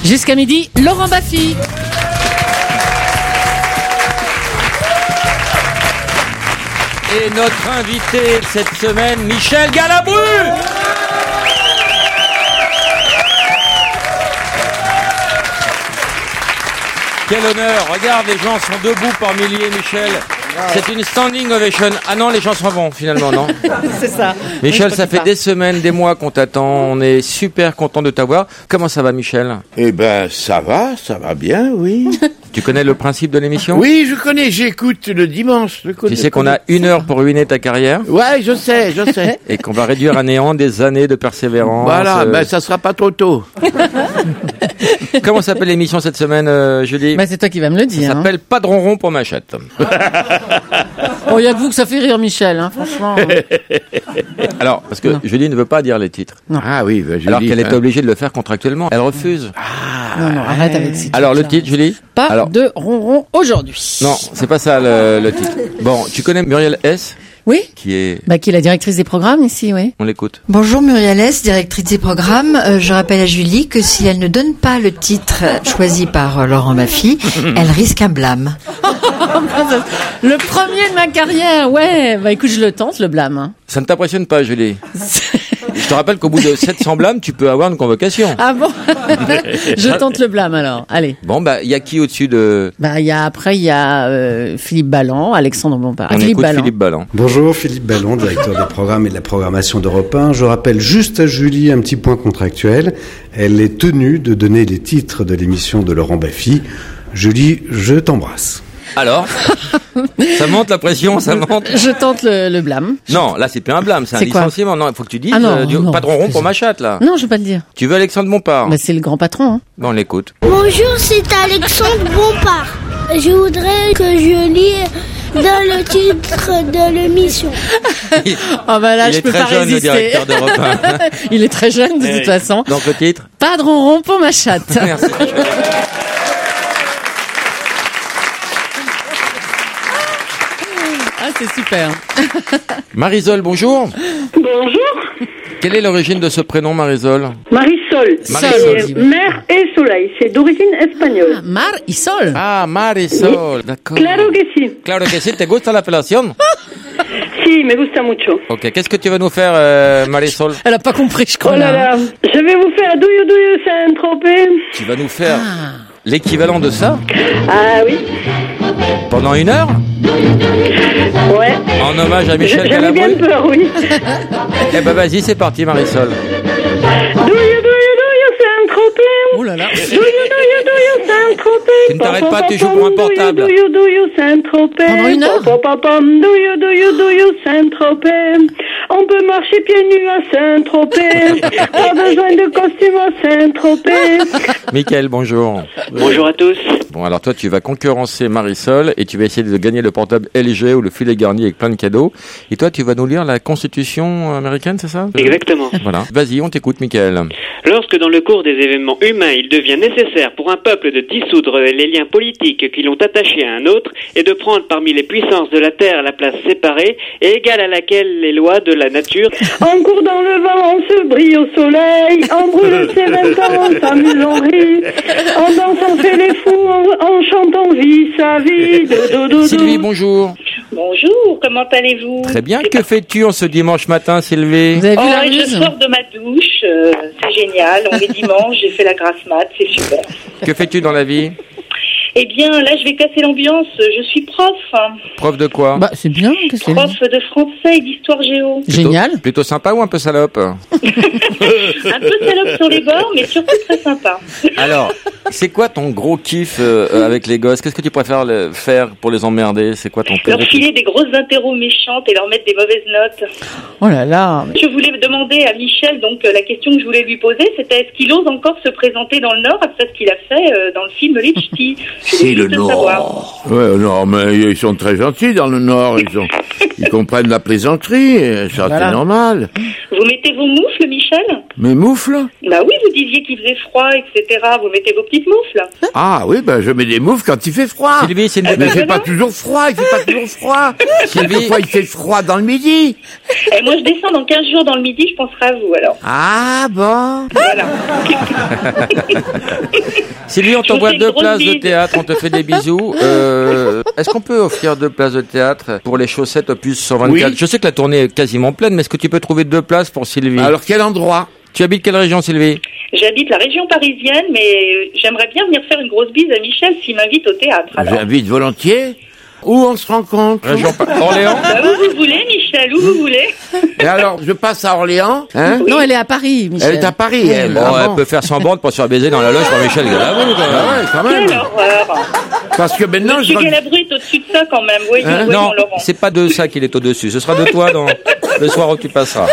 Jusqu'à midi, Laurent Baffy. Et notre invité cette semaine, Michel Galabru. Quel honneur. Regarde, les gens sont debout par milliers, Michel. C'est une standing ovation. Ah non, les gens s'en vont finalement, non? C'est ça. Michel, ça fait des semaines, des mois qu'on t'attend. On est super content de t'avoir. Comment ça va, Michel? Eh ben, ça va bien, oui. Tu connais le principe de l'émission? Oui, je connais, j'écoute le dimanche. Tu sais qu'on a 1 heure pour ruiner ta carrière? Ouais, je sais. Et qu'on va réduire à néant des années de persévérance. Voilà, ben ça sera pas trop tôt. Comment s'appelle l'émission cette semaine, Julie? Bah, c'est toi qui vas me le dire. Ça s'appelle Pas de ronron pour Machette. Oh, il y a que vous que ça fait rire, Michel, hein, franchement. Alors, parce que Julie ne veut pas dire les titres. Non. Ah oui, ben, Alors qu'elle est obligée de le faire contractuellement. Elle refuse. Non, arrête avec ces Alors, le titres-là. titre, Julie? Pas Alors, de ronron aujourd'hui. non, c'est pas ça le titre. Bon, tu connais Muriel S, Oui? qui est... Bah, qui est la directrice des programmes ici, oui. On l'écoute. Bonjour Muriel S, directrice des programmes. Je rappelle à Julie que si elle ne donne pas le titre choisi par Laurent Baffy, elle risque un blâme. Le premier de ma carrière, ouais. Bah, écoute, je le tente, le blâme. Hein. Ça ne t'impressionne pas, Julie? Je te rappelle qu'au bout de 700 blâmes, tu peux avoir une convocation. Ah bon? Je tente le blâme, alors. Allez. Bon, bah, il y a qui au-dessus de... Bah, il y a Philippe Balland, Alexandre Bompard. On écoute Philippe Balland. Bonjour, Philippe Ballon, directeur des programmes et de la programmation d'Europe 1. Je rappelle juste à Julie un petit point contractuel. Elle est tenue de donner les titres de l'émission de Laurent Baffy. Julie, je t'embrasse. Alors? Ça monte la pression, ça monte? Je tente le blâme. Non, là, c'est plus un blâme, c'est un C'est quoi? licenciement. Non, il faut que tu dises Ah non, non, pas de ronron pour Machette, là. Non, je vais pas le dire. Tu veux Alexandre Bompard? Bah, c'est le grand patron. Hein. Bon, on l'écoute. Bonjour, c'est Alexandre Bompard. Je voudrais que je lis dans le titre de l'émission. Ah bah là, Il je est peux très pas jeune, le résister. directeur d'Europe 1. Il est très jeune, de toute façon. Donc, le titre? Pas de ronron pour ma chatte. Merci. Ah, c'est super. Marisol, bonjour. Bonjour, Quelle est l'origine de ce prénom, Marisol? Marisol. Marisol. C'est mer et soleil, c'est d'origine espagnole. Mar y sol. Ah, Marisol, d'accord. Claro que sí. Claro que sí, ¿te gusta la apelación? Si, me gusta mucho. Ok, qu'est-ce que tu vas nous faire, Marisol? Elle a pas compris, je crois. Oh là là, je vais vous faire Do You Saint-Tropez. Tu vas nous faire l'équivalent de ça Ah oui, pendant 1 heure? ouais. En hommage à Michel J'avais bien Galabru? peur, oui. Eh ben vas-y, c'est parti, Marisol. Do you Saint-Tropez. Oh là là. Do you Saint-Tropez. Tu ne t'arrêtes pas, tu joues pour un portable. Do you Saint-Tropez. Pendant 1 heure? Do you Saint-Tropez. On peut marcher pieds nus à Saint-Tropez. Pas besoin de costume à Saint-Tropez. Mickaël, bonjour. Bonjour à tous. Bon, alors toi, tu vas concurrencer Marisol et tu vas essayer de gagner le portable LG ou le filet garni avec plein de cadeaux. Et toi, tu vas nous lire la Constitution américaine, c'est ça? Exactement. Voilà. Vas-y, on t'écoute, Mickaël. Lorsque dans le cours des événements humains, il devient nécessaire pour un peuple de dissoudre les liens politiques qui l'ont attaché à un autre et de prendre parmi les puissances de la terre la place séparée et égale à laquelle les lois de la nature. On court dans le vent, on se brille au soleil. On brûle ses 20 ans, on s'amuse, on rit. On danse, on fait les fous, on chante, on vit sa vie. Sylvie, bonjour. Bonjour, comment allez-vous? Très bien. Que fais-tu en ce dimanche matin, Sylvie? Vous avez vu la Je ruse? sors de ma douche, c'est génial, on est dimanche, j'ai fait la grasse mat, c'est super. Que fais-tu dans la vie? Eh bien, là, je vais casser l'ambiance, je suis prof. Prof de quoi? Bah, c'est bien. Qu'est-ce qu'elle Prof dit? de français et d'histoire géo. Génial. Plutôt sympa ou un peu salope? Un peu salope sur les bords, mais surtout très sympa. Alors, c'est quoi ton gros kiff avec les gosses? Qu'est-ce que tu préfères faire pour les emmerder? C'est quoi ton Leur gros filer kiff? des grosses interros méchantes et leur mettre des mauvaises notes. Oh là là. Je voulais demander à Michel, donc la question que je voulais lui poser, c'était est-ce qu'il ose encore se présenter dans le Nord après ce qu'il a fait dans le film Les Ch'tis? C'est le Nord. Ouais, non, mais ils sont très gentils dans le Nord. Ils comprennent la plaisanterie. Ça, c'est normal. Vous mettez vos moufles, Michel? Mes moufles? Bah oui, vous disiez qu'il faisait froid, etc. Vous mettez vos petites moufles. Ah oui, ben je mets des moufles quand il fait froid. Sylvie, c'est une... Mais il fait pas toujours froid, Quelquefois, il fait froid dans le midi. Et moi, je descends dans 15 jours dans le midi, je penserai à vous, alors. Ah bon? Voilà. Sylvie, on t'envoie 2 places de théâtre, on te fait des bisous. Est-ce qu'on peut offrir 2 places de théâtre pour les chaussettes opus 124? Oui. Je sais que la tournée est quasiment pleine, mais est-ce que tu peux trouver 2 places pour Sylvie? Alors, quel endroit? Tu habites quelle région, Sylvie? J'habite la région parisienne, mais j'aimerais bien venir faire une grosse bise à Michel s'il m'invite au théâtre. J'invite volontiers. Où on se rencontre? Orléans? Bah, où vous voulez, Michel, où vous voulez. Et alors, je passe à Orléans, hein? Non, elle est à Paris, Michel. Elle est à Paris, elle. Bon, elle peut faire semblant de pas se faire baiser dans la loge par Michel Galabru, quand même. Ah ouais, quand même. Quelle horreur. Parce que maintenant, Monsieur Galabru est au-dessus de ça quand même, voyons, Non, Laurent. c'est pas de ça qu'il est au-dessus. Ce sera de toi dans le soir où tu passeras.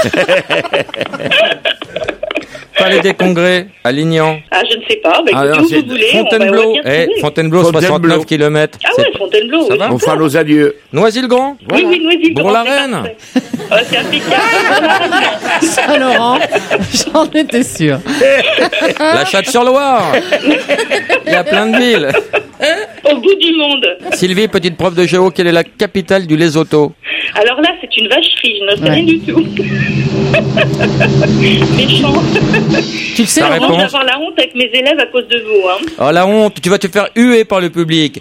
Palais des Congrès, à Lignan. Ah, je ne sais pas, bah, écoutez, où vous voulez. Fontainebleau, Fontainebleau, 69 km. Ah ouais, Fontainebleau, Ça oui. va? On fera nos adieux. Noisy-le-Grand? Oui, oui, Noisy-le-Grand. Bourg-la-Reine? Oh, c'est impeccable. Saint-Laurent, j'en étais sûre. La Chatte-sur-Loire. Il y a plein de villes. Au bout du monde. Sylvie, petite prof de géo, quelle est la capitale du Lesotho? Alors là, c'est une vacherie, je ne sais rien du tout. Méchant. Tu le sais, Ta Laurent? Je vais réponse? avoir la honte avec mes élèves à cause de vous. Hein. Oh la honte, tu vas te faire huer par le public.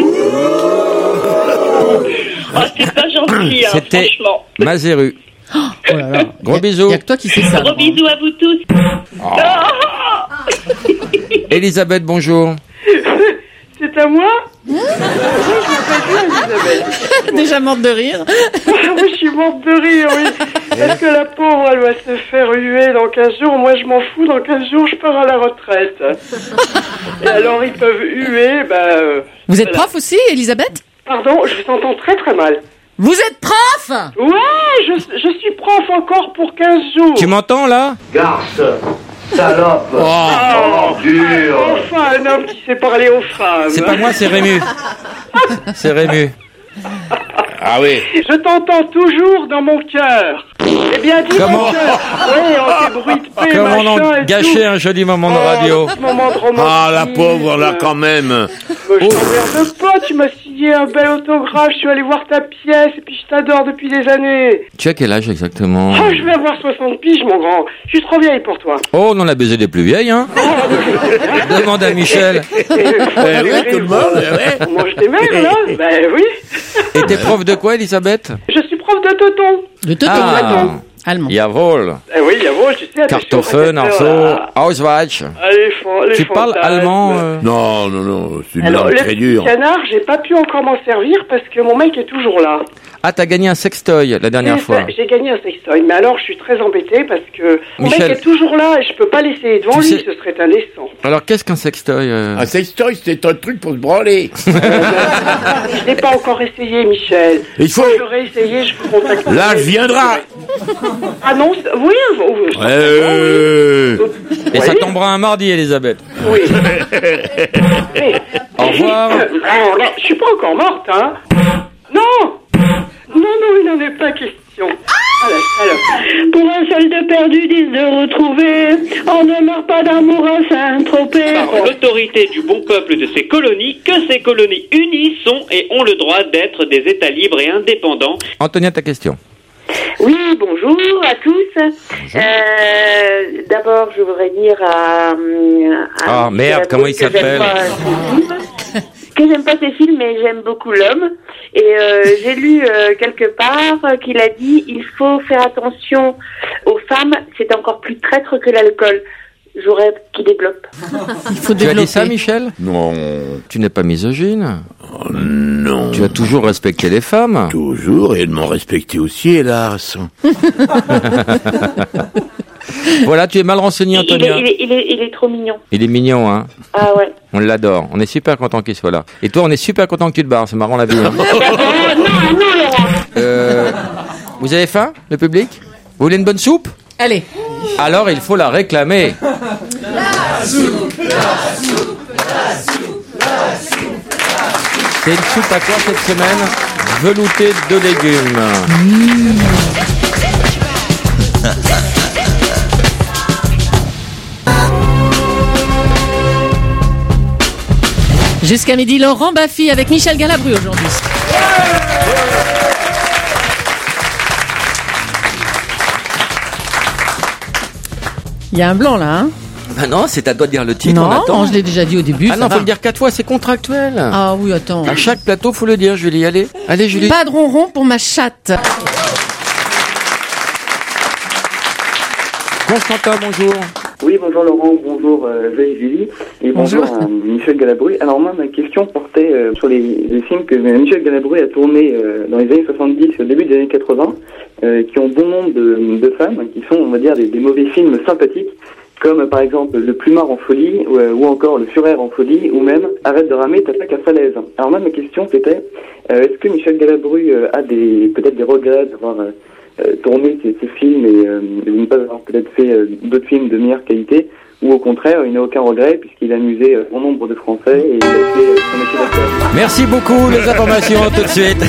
Oh, c'est pas gentil, hein, C'était franchement. Mazéru. Oh là là. Gros bisous. Il n'y a que toi qui sais ça. Gros bisous à vous tous. Elisabeth, bonjour. C'est à moi? Oui, je m'appelle Elisabeth. Déjà morte de rire. Oui, je suis morte de rire, oui. Parce que la pauvre, elle va se faire huer dans 15 jours. Moi, je m'en fous. Dans 15 jours, je pars à la retraite. Et alors, ils peuvent huer, Vous êtes prof aussi, Elisabeth? Pardon, je vous entends très très mal. Vous êtes prof? Ouais, je suis prof encore pour 15 jours. Tu m'entends là? Garce, salope, ordure. Enfin, un homme qui sait parler aux femmes. C'est pas moi, c'est Rému. C'est Rému. Ah oui. Je t'entends toujours dans mon cœur. Eh bien, dis Comment? mon cœur. Oui, on fait bruit de paix, Comment machin on et gâcher tout. un joli moment de radio? Un moment de romantisme. Ah, la pauvre, là, quand même. Je t'emmerde pas, tu m'as signé un bel autographe, je suis allé voir ta pièce, et puis je t'adore depuis des années. Tu as quel âge exactement? Oh, je vais avoir 60 piges, mon grand. Je suis trop vieille pour toi. Oh, on en a baisé des plus vieilles, hein? Demande à Michel. Oui, tout le monde, ouais. On mange des mères, là? Ben oui. Et t'es prof de quoi, Elisabeth? Je suis prof de Toton. De Toto. Ah, Allemand. jawohl. Eh oui, jawohl, tu sais. Kartoffeln, Arceau, Ausweich. Tu parles allemand? Non, non, non, c'est une Alors, langue le très dure. canard, j'ai pas pu encore m'en servir parce que mon mec est toujours là. Ah, t'as gagné un sextoy la dernière fois. J'ai gagné un sextoy, mais alors je suis très embêtée parce que mon Michel. mec est toujours là et je peux pas l'essayer devant Tu lui, sais- ce serait indécent. Alors, qu'est-ce qu'un sextoy Un sextoy, c'est un truc pour se branler. Je l'ai pas encore essayé, Michel. Il faut... Quand j'aurai essayé, je vous contacterai. L'âge viendra. Ah non, oui, Et ça tombera un mardi, Elisabeth. oui. Au revoir. Alors là, je suis pas encore morte, hein. Non, il n'en est pas question. Ah la salope. Pour un solde perdu, 10 de retrouver. On ne meurt pas d'amour à Saint-Tropez. Par l'autorité du bon peuple de ces colonies, que ces colonies unies sont et ont le droit d'être des États libres et indépendants. Antonia, ta question. Oui, bonjour à tous. D'abord, je voudrais dire à Ah, merde, comment il s'appelle? Que j'aime pas ces films, mais j'aime beaucoup l'homme. Et j'ai lu quelque part qu'il a dit il faut faire attention aux femmes, c'est encore plus traître que l'alcool. J'aurais qu'il développe. Il faut Tu as développer. dit ça, Michel? Non. Tu n'es pas misogyne? Non. Tu as toujours respecté les femmes? Toujours, et elles m'ont respecté aussi, hélas. Voilà, tu es mal renseigné, Antonia. Il est trop mignon. Il est mignon, hein? Ah ouais. On l'adore. On est super content qu'il soit là. Et toi, on est super content que tu te barres. C'est marrant la vie. Hein. Vous avez faim, le public? Vous voulez une bonne soupe? Allez. Alors, il faut la réclamer. La soupe, la soupe, la soupe, la soupe. C'est une soupe à quoi cette semaine? Veloutée de légumes. Jusqu'à midi, Laurent Baffy avec Michel Galabru aujourd'hui. Il y a un blanc là, hein? Bah non, c'est à toi de dire le titre. Non, je l'ai déjà dit au début. Ah non, faut le dire 4 fois, c'est contractuel. Ah oui, attends. À chaque plateau, faut le dire, Julie. Allez, Julie. Pas de ronron pour ma chatte. Constantin, bonjour. Oui, bonjour Laurent, bonjour Julie, et bonjour à Michel Galabru. Alors moi, ma question portait sur les films que Michel Galabru a tournés dans les années 70 et au début des années 80, qui ont bon nombre de femmes, qui sont, on va dire, des mauvais films sympathiques, comme par exemple Le Plumard en folie, ou encore Le Fureur en folie, ou même Arrête de ramer, t'attaques à falaise. Alors moi, ma question c'était, est-ce que Michel Galabru a peut-être des regrets d'avoir tourné ces films et de ne pas avoir peut-être fait d'autres films de meilleure qualité, ou au contraire, il n'a aucun regret puisqu'il a amusé bon nombre de Français et il a fait son métier d'acteur. Merci beaucoup, les informations tout de suite.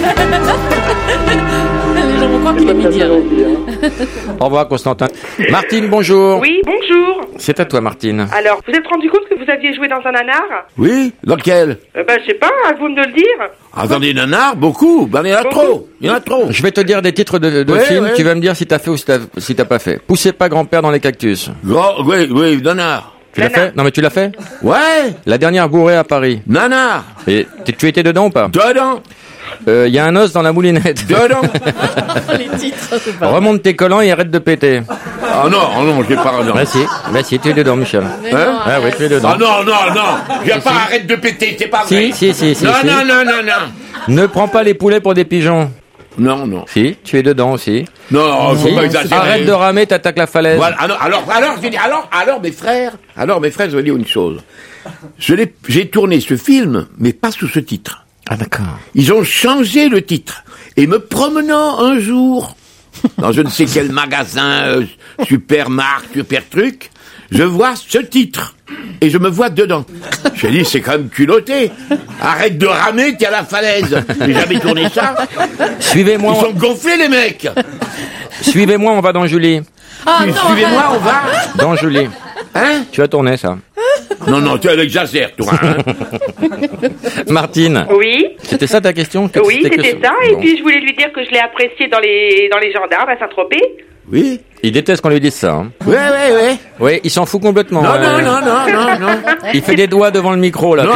Les gens vont croire qu'il est midi. Au revoir, Constantin. Martine, bonjour. Oui, bonjour. C'est à toi, Martine. Alors, vous êtes rendu compte que vous aviez joué dans un nanar? Oui, dans lequel? Je sais pas, à vous de le dire. Attendez, nanars, beaucoup. Ben, il y en a trop. Il y en a trop. Je vais te dire des titres de films, tu vas me dire si t'as fait ou si t'as pas fait. Poussez pas grand-père dans les cactus. Oui, nanar. Tu l'as fait? Non, mais tu l'as fait? Ouais. La dernière bourrée à Paris. Nanar. Et tu étais dedans ou pas? Dedans. Il y a un os dans la moulinette. Dedans. Les titres, c'est pas Remonte tes collants et arrête de péter. Ah non, j'ai pas. Non. Bah si, tu es dedans, Michel. Ah oui, tu es dedans. Ah non. J'ai pas arrête de péter, c'est pas vrai. Si. Non. Ne prends pas les poulets pour des pigeons. Non. Si, tu es dedans aussi. Non, faut pas exagérer. Arrête de ramer, t'attaques la falaise. Voilà, alors mes frères, je vais dire une chose. J'ai tourné ce film, mais pas sous ce titre. Ah d'accord. Ils ont changé le titre. Et me promenant un jour dans je ne sais quel magasin, super marque, super truc, je vois ce titre. Et je me vois dedans. J'ai dit, c'est quand même culotté. Arrête de ramer, t'es à la falaise. J'ai jamais tourné ça. Suivez-moi. Ils sont gonflés, les mecs. Suivez-moi, on va dans Julie. Suivez-moi, on va dans Julie. Hein? Tu as tourné ça. Non, tu exagères, toi. Hein. Martine. Oui. C'était ça ta question? Oui, c'était ça. Et puis je voulais lui dire que je l'ai apprécié dans les gendarmes à Saint-Tropez. Oui. Il déteste qu'on lui dise ça. Hein. Ouais. Oui, il s'en fout complètement. Non. Il fait des doigts devant le micro, là. Non.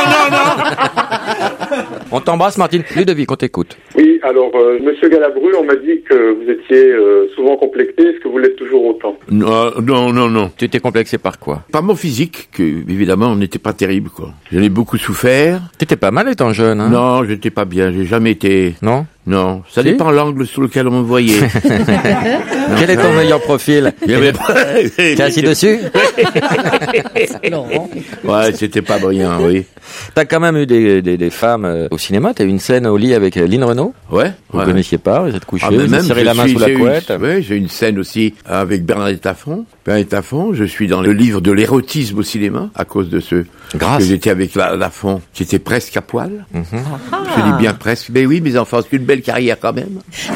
On t'embrasse, Martine. Ludovic, on t'écoute. Oui, alors, Monsieur Galabru, on m'a dit que vous étiez souvent complexé. Est-ce que vous l'êtes toujours autant? Non. Tu étais complexé par quoi? Par mon physique, que, évidemment, on n'était pas terrible, quoi. J'en ai beaucoup souffert. T'étais pas mal étant jeune, hein? Non, j'étais pas bien. J'ai jamais été... Non, ça dépend l'angle sur lequel on me voyait. Quel est ton meilleur profil? T'es assis dessus? Ouais, c'était pas brillant, oui. T'as quand même eu des femmes au cinéma. T'as eu une scène au lit avec Lynn Renaud. Ouais. Vous connaissiez pas, vous êtes couché, vous vous serrez la main sous la couette. Oui, j'ai une scène aussi avec Bernadette Lafont. Je suis dans le livre de l'érotisme au cinéma à cause de ce que j'étais avec Lafont, qui était presque à poil. Je dis bien presque. Mais oui, mes enfants, c'est une belle carrière quand même.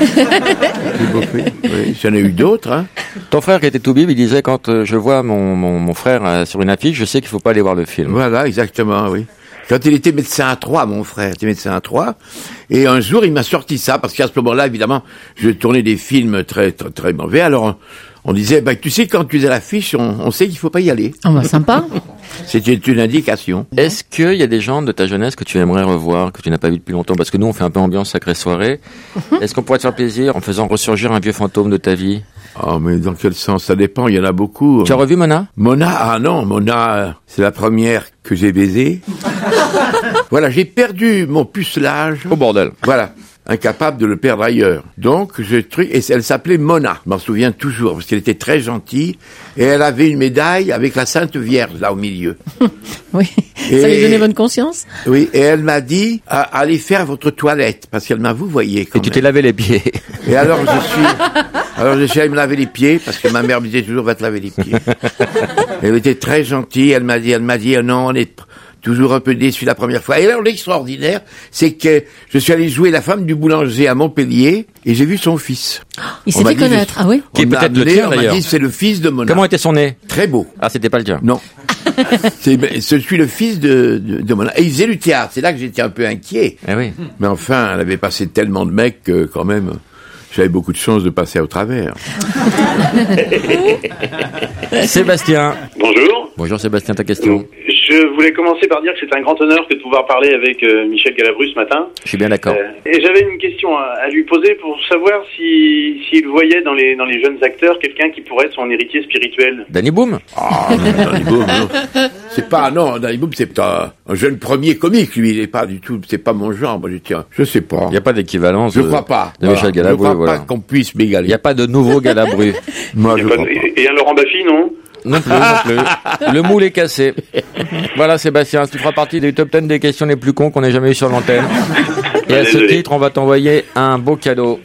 Oui, j'en ai eu d'autres. Hein. Ton frère qui était tout bib, il disait quand je vois mon frère sur une affiche, je sais qu'il faut pas aller voir le film. Voilà, exactement, oui. Quand il était médecin à Troyes, mon frère était médecin à Troyes, et un jour il m'a sorti ça, parce qu'à ce moment-là, évidemment, je tournais des films très mauvais, alors on disait, tu sais, quand tu es à l'affiche, on sait qu'il faut pas y aller. Ah bah sympa. C'était une indication. Est-ce qu'il y a des gens de ta jeunesse que tu aimerais revoir, que tu n'as pas vu depuis longtemps? Parce que nous, on fait un peu ambiance sacrée soirée. Est-ce qu'on pourrait te faire plaisir en faisant ressurgir un vieux fantôme de ta vie? Oh, mais dans quel sens? Ça dépend, il y en a beaucoup. Tu as revu Mona? Mona, Mona, c'est la première que j'ai baisée. Voilà, j'ai perdu mon pucelage. Au bordel. Voilà. Incapable de le perdre ailleurs. Donc, et elle s'appelait Mona. Je m'en souviens toujours, parce qu'elle était très gentille, et elle avait une médaille avec la Sainte Vierge, là, au milieu. Oui. Ça lui donnait bonne conscience? Oui, et elle m'a dit, allez faire votre toilette, parce qu'elle m'a vouvoyé quand même. Tu t'es lavé les pieds. Et alors, je suis allé me laver les pieds, parce que ma mère me disait toujours, va te laver les pieds. Elle était très gentille, elle m'a dit, non, toujours un peu déçu la première fois. Et alors, l'extraordinaire, c'est que je suis allé jouer la femme du boulanger à Montpellier et j'ai vu son fils. Il s'est fait connaître, ah oui? Qui est peut-être le tien, d'ailleurs. On m'a dit, c'est le fils de Mona. Comment était son nez? Très beau. Ah, c'était pas le tien. Non. Je suis le fils de Mona. Et il faisait du théâtre. C'est là que j'étais un peu inquiet. Eh oui. Mais enfin, elle avait passé tellement de mecs que, quand même, j'avais beaucoup de chance de passer au travers. Sébastien. Bonjour. Bonjour Sébastien, ta question. Je voulais commencer par dire que c'est un grand honneur que de pouvoir parler avec Michel Galabru ce matin. Je suis bien d'accord. Et j'avais une question à lui poser pour savoir s'il voyait dans les jeunes acteurs quelqu'un qui pourrait être son héritier spirituel. Danny Boom. Ah, Danny Boom, non. C'est pas, non, Danny Boom, c'est un jeune premier comique, lui, il est pas du tout, c'est pas mon genre, moi, je sais pas. Il n'y a pas d'équivalence. Je crois pas. De Michel Galabru, je crois pas qu'on puisse m'égaler. Il n'y a pas de nouveau Galabru. Moi, je crois pas. Et un Laurent Baffy, non? Non plus. Le moule est cassé. Voilà Sébastien, tu feras partie des top 10 des questions les plus cons qu'on ait jamais eu sur l'antenne. Et à ce titre, on va t'envoyer un beau cadeau.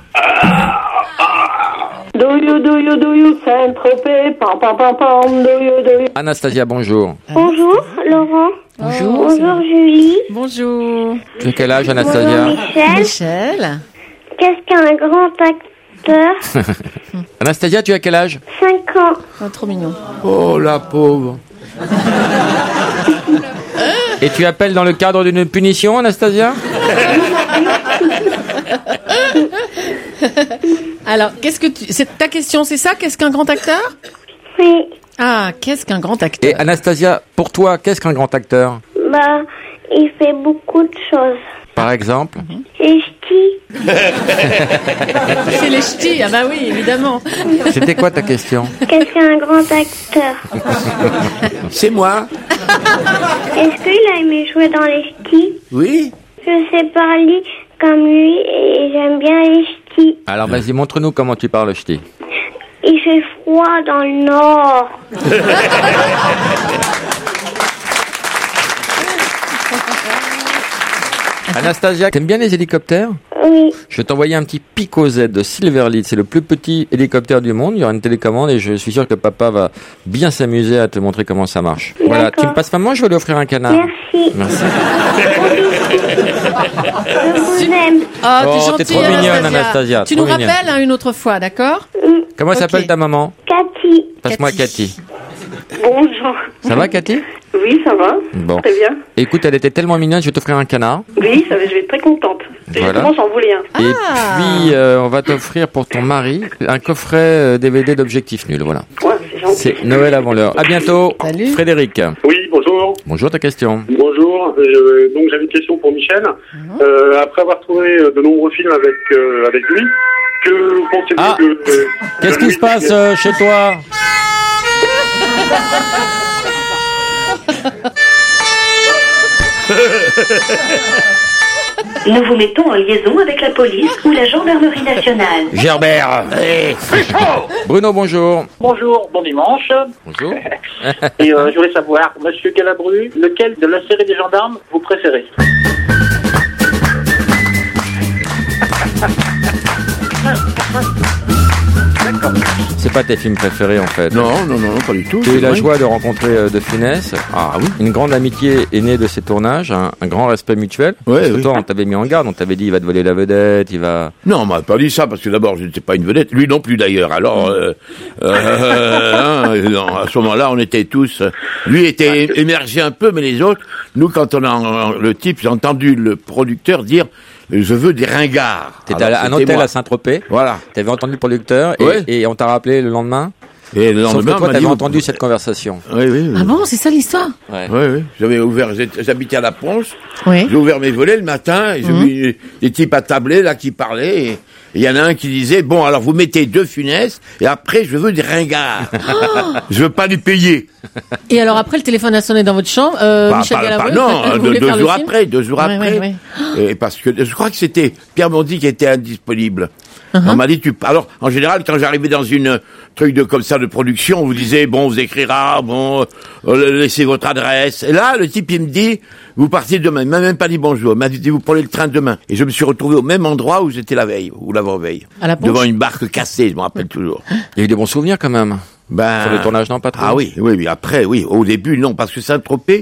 Do you, Saint-Tropez, pam, pam, pam, pam, do you. Anastasia, bonjour. Bonjour, Laurent. Bonjour. Bonjour, Julie. Bonjour. Tu as quel âge, Anastasia? Bonjour, Michel. Qu'est-ce qu'un grand acteur? Anastasia, tu as quel âge? 5 ans. Oh, trop mignon. Oh, la pauvre. Et tu appelles dans le cadre d'une punition, Anastasia? Alors, c'est ta question, c'est ça? Qu'est-ce qu'un grand acteur? Oui. Ah, qu'est-ce qu'un grand acteur? Et Anastasia, pour toi, qu'est-ce qu'un grand acteur? Bah, il fait beaucoup de choses. Par exemple? Les ch'tis. C'est les ch'tis, ah bah oui, évidemment. C'était quoi ta question? Qu'est-ce qu'un grand acteur? C'est moi. Est-ce qu'il a aimé jouer dans les ch'tis? Oui. Je sais parler comme lui et j'aime bien les ch'tis. Alors vas-y, montre-nous comment tu parles ch'ti. Il fait froid dans le nord. Anastasia, t'aimes bien les hélicoptères? Oui. Je vais t'envoyer un petit Pico Z de Silverlead. C'est le plus petit hélicoptère du monde. Il y aura une télécommande et je suis sûr que papa va bien s'amuser à te montrer comment ça marche. Voilà, tu me passes maman, je vais lui offrir un canard. Merci. Je vous aime. Ah, Oh, t'es trop mignonne, Anastasia. Tu trop nous mignonne. rappelles une autre fois, d'accord? Comment s'appelle ta maman? Cathy. Passe-moi Cathy. Bonjour. Ça va, Cathy? Oui, ça va. Bon. Très bien. Écoute, elle était tellement mignonne, je vais t'offrir un canard. Oui, je vais être très contente. Voilà. Justement, j'en voulais un. Et puis, on va t'offrir pour ton mari un coffret DVD d'Objectif Nul. Voilà. Ouais, c'est gentil. C'est Noël avant l'heure. À bientôt. Salut. Frédéric. Oui, bonjour. Bonjour, ta question. Bonjour. Donc j'avais une question pour Michel. Après avoir tourné de nombreux films avec lui, que pensez-vous de... Qu'est-ce qui se passe chez toi? Nous vous mettons en liaison avec la police ou la gendarmerie nationale. Gerbert. Bruno, bonjour. Bonjour, bon dimanche. Bonjour. Et je voulais savoir, Monsieur Galabru, lequel de la série des gendarmes vous préférez? C'est pas tes films préférés en fait. Non, pas du tout. J'ai eu la joie de rencontrer De Funès. Ah oui. Une grande amitié est née de ces tournages, un grand respect mutuel. Ouais, Pourtant, on t'avait mis en garde, on t'avait dit il va te voler la vedette, il va... Non, on m'a pas dit ça, parce que d'abord, je n'étais pas une vedette, lui non plus d'ailleurs. Alors, non, à ce moment-là, on était tous... Lui était émergé un peu, mais les autres, nous, quand on a le type, j'ai entendu le producteur dire... Je veux des ringards. T'étais à un hôtel à Saint-Tropez. Voilà. T'avais entendu le producteur et on t'a rappelé le lendemain. Et le lendemain, sauf que toi, t'avais entendu cette conversation. Oui. Ah bon, c'est ça l'histoire? Oui. J'habitais à la Ponce. Oui. J'ai ouvert mes volets le matin et j'ai vu des types à tabler là qui parlaient et il y en a un qui disait bon alors vous mettez 2 Funès et après je veux des ringards. Je veux pas les payer. Et alors après le téléphone a sonné dans votre chambre, Michel Galabru. Non, 2 jours après. Ouais. Et parce que je crois que c'était Pierre Mondi qui était indisponible. On m'a dit alors en général quand j'arrivais dans une truc de comme ça de production on vous disait bon vous écrira laissez votre adresse et là le type il me dit vous partez demain, il m'a même pas dit bonjour, il m'a dit vous prenez le train demain et je me suis retrouvé au même endroit où j'étais la veille ou l'avant-veille devant une barque cassée, je me rappelle toujours. Il y a eu des bons souvenirs quand même. Sur le tournage, non, pas trop. Ah oui, après, oui. Au début, non, parce que Saint-Tropez,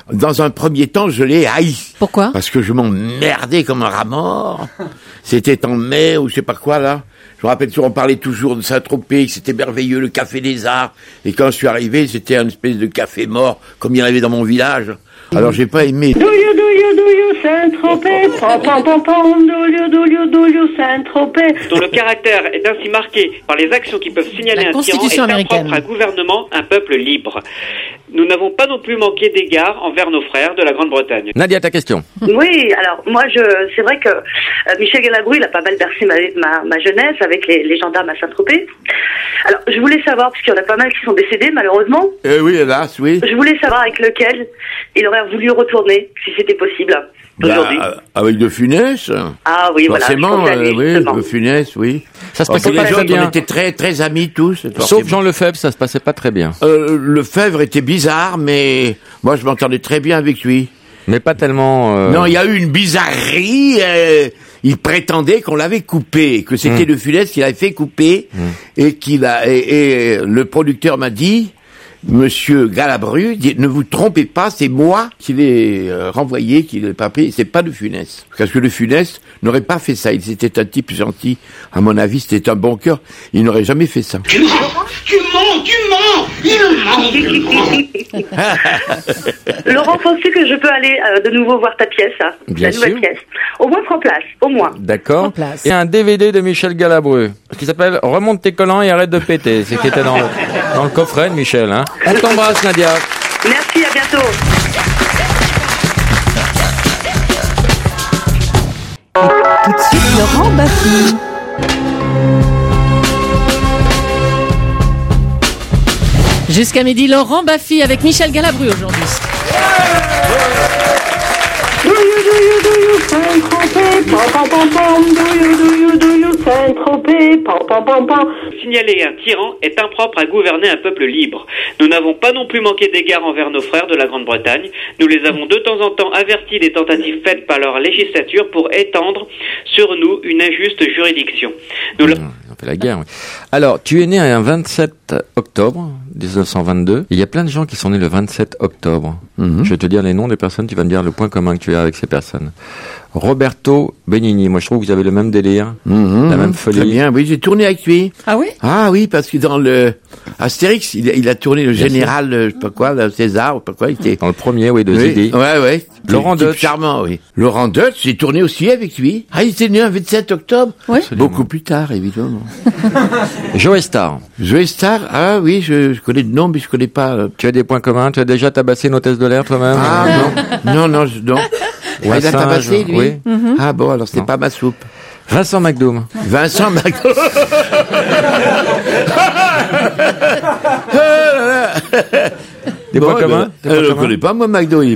Dans un premier temps, je l'ai haï. Pourquoi? Parce que je m'emmerdais comme un rat mort. C'était en mai ou je sais pas quoi, là. Je me rappelle toujours, on parlait toujours de Saint-Tropez, que c'était merveilleux, le café des arts. Et quand je suis arrivé, c'était une espèce de café mort, comme il y en avait dans mon village. Alors j'ai pas aimé. Do you, Saint-Tropez, pam pam pam pam, do you, Saint-Tropez. Dont le caractère est ainsi marqué par les actions qui peuvent signaler un tyran est impropre à gouvernement, un peuple libre. Nous n'avons pas non plus manqué d'égards envers nos frères de la Grande-Bretagne. Nadia, ta question. Oui, alors moi c'est vrai que Michel Galabru, il a pas mal bercé ma jeunesse avec les gendarmes à Saint-Tropez. Alors je voulais savoir, parce qu'il y en a pas mal qui sont décédés malheureusement. Oui, hélas, oui. Je voulais savoir avec lequel il aurait voulu retourner, si c'était possible. Aujourd'hui. Avec De Funès. Ah oui, forcément, voilà. oui, De Funès, oui. Ça se passait pas très bien. On était très, très amis tous. Sauf Jean Lefebvre, ça se passait pas très bien. Lefebvre était bizarre, mais moi je m'entendais très bien avec lui. Mais pas tellement... Non, il y a eu une bizarrerie. Il prétendait qu'on l'avait coupé, que c'était De Funès qui l'avait fait couper, et et le producteur m'a dit... Monsieur Galabru, ne vous trompez pas, c'est moi qui l'ai renvoyé, qui l'ai pas pris, c'est pas De Funès. Parce que De Funès n'aurait pas fait ça, c'était un type gentil, à mon avis, c'était un bon cœur, il n'aurait jamais fait ça. Tu mens, il ment. Laurent, penses-tu que je peux aller de nouveau voir ta pièce, Bien la nouvelle sûr. pièce? Au moins prends place, au moins. D'accord. Et un DVD de Michel Galabru, qui s'appelle Remonte tes collants et arrête de péter. C'est qui était dans le coffret de Michel, hein. On t'embrasse, Nadia. Merci, à bientôt. Tout de suite, Laurent Baffy. Jusqu'à midi, Laurent Baffy avec Michel Galabru aujourd'hui. Do you, Saint-Tropez, pam pam pam pam, do you, Saint-Tropez, pam pam pam pam. Signaler un tyran est impropre à gouverner un peuple libre. Nous n'avons pas non plus manqué d'égards envers nos frères de la Grande-Bretagne. Nous les avons de temps en temps avertis des tentatives faites par leur législature pour étendre sur nous une injuste juridiction. On fait la guerre, oui. Alors, tu es né un 27 octobre 1922. Il y a plein de gens qui sont nés le 27 octobre. Je vais te dire les noms des personnes, tu vas me dire le point commun que tu as avec ces personnes. Roberto Benigni, moi je trouve que vous avez le même délire, la même folie. Très bien, oui, j'ai tourné avec lui. Ah oui? Ah oui, parce que dans le Astérix, il a tourné le général, je sais pas quoi, le César, ou pas quoi, il était... Dans le premier, oui, de Zidi. Ouais. Laurent Deutsch. Charmant, oui. Laurent Deutsch, j'ai tourné aussi avec lui. Ah, il était né un 27 octobre? Oui. Beaucoup plus tard, évidemment. Joe Star. Joe Star, ah oui, je connais de nom, mais je connais pas... Tu as des points communs? Tu as déjà tabassé une hôtesse de l'air toi-même? Ah non. Il a tabassé, lui? Oui. Ah bon, alors c'était pas ma soupe. Vincent McDoom. Vincent McDoom. Des points communs? Je ne connais pas, moi, McDoom.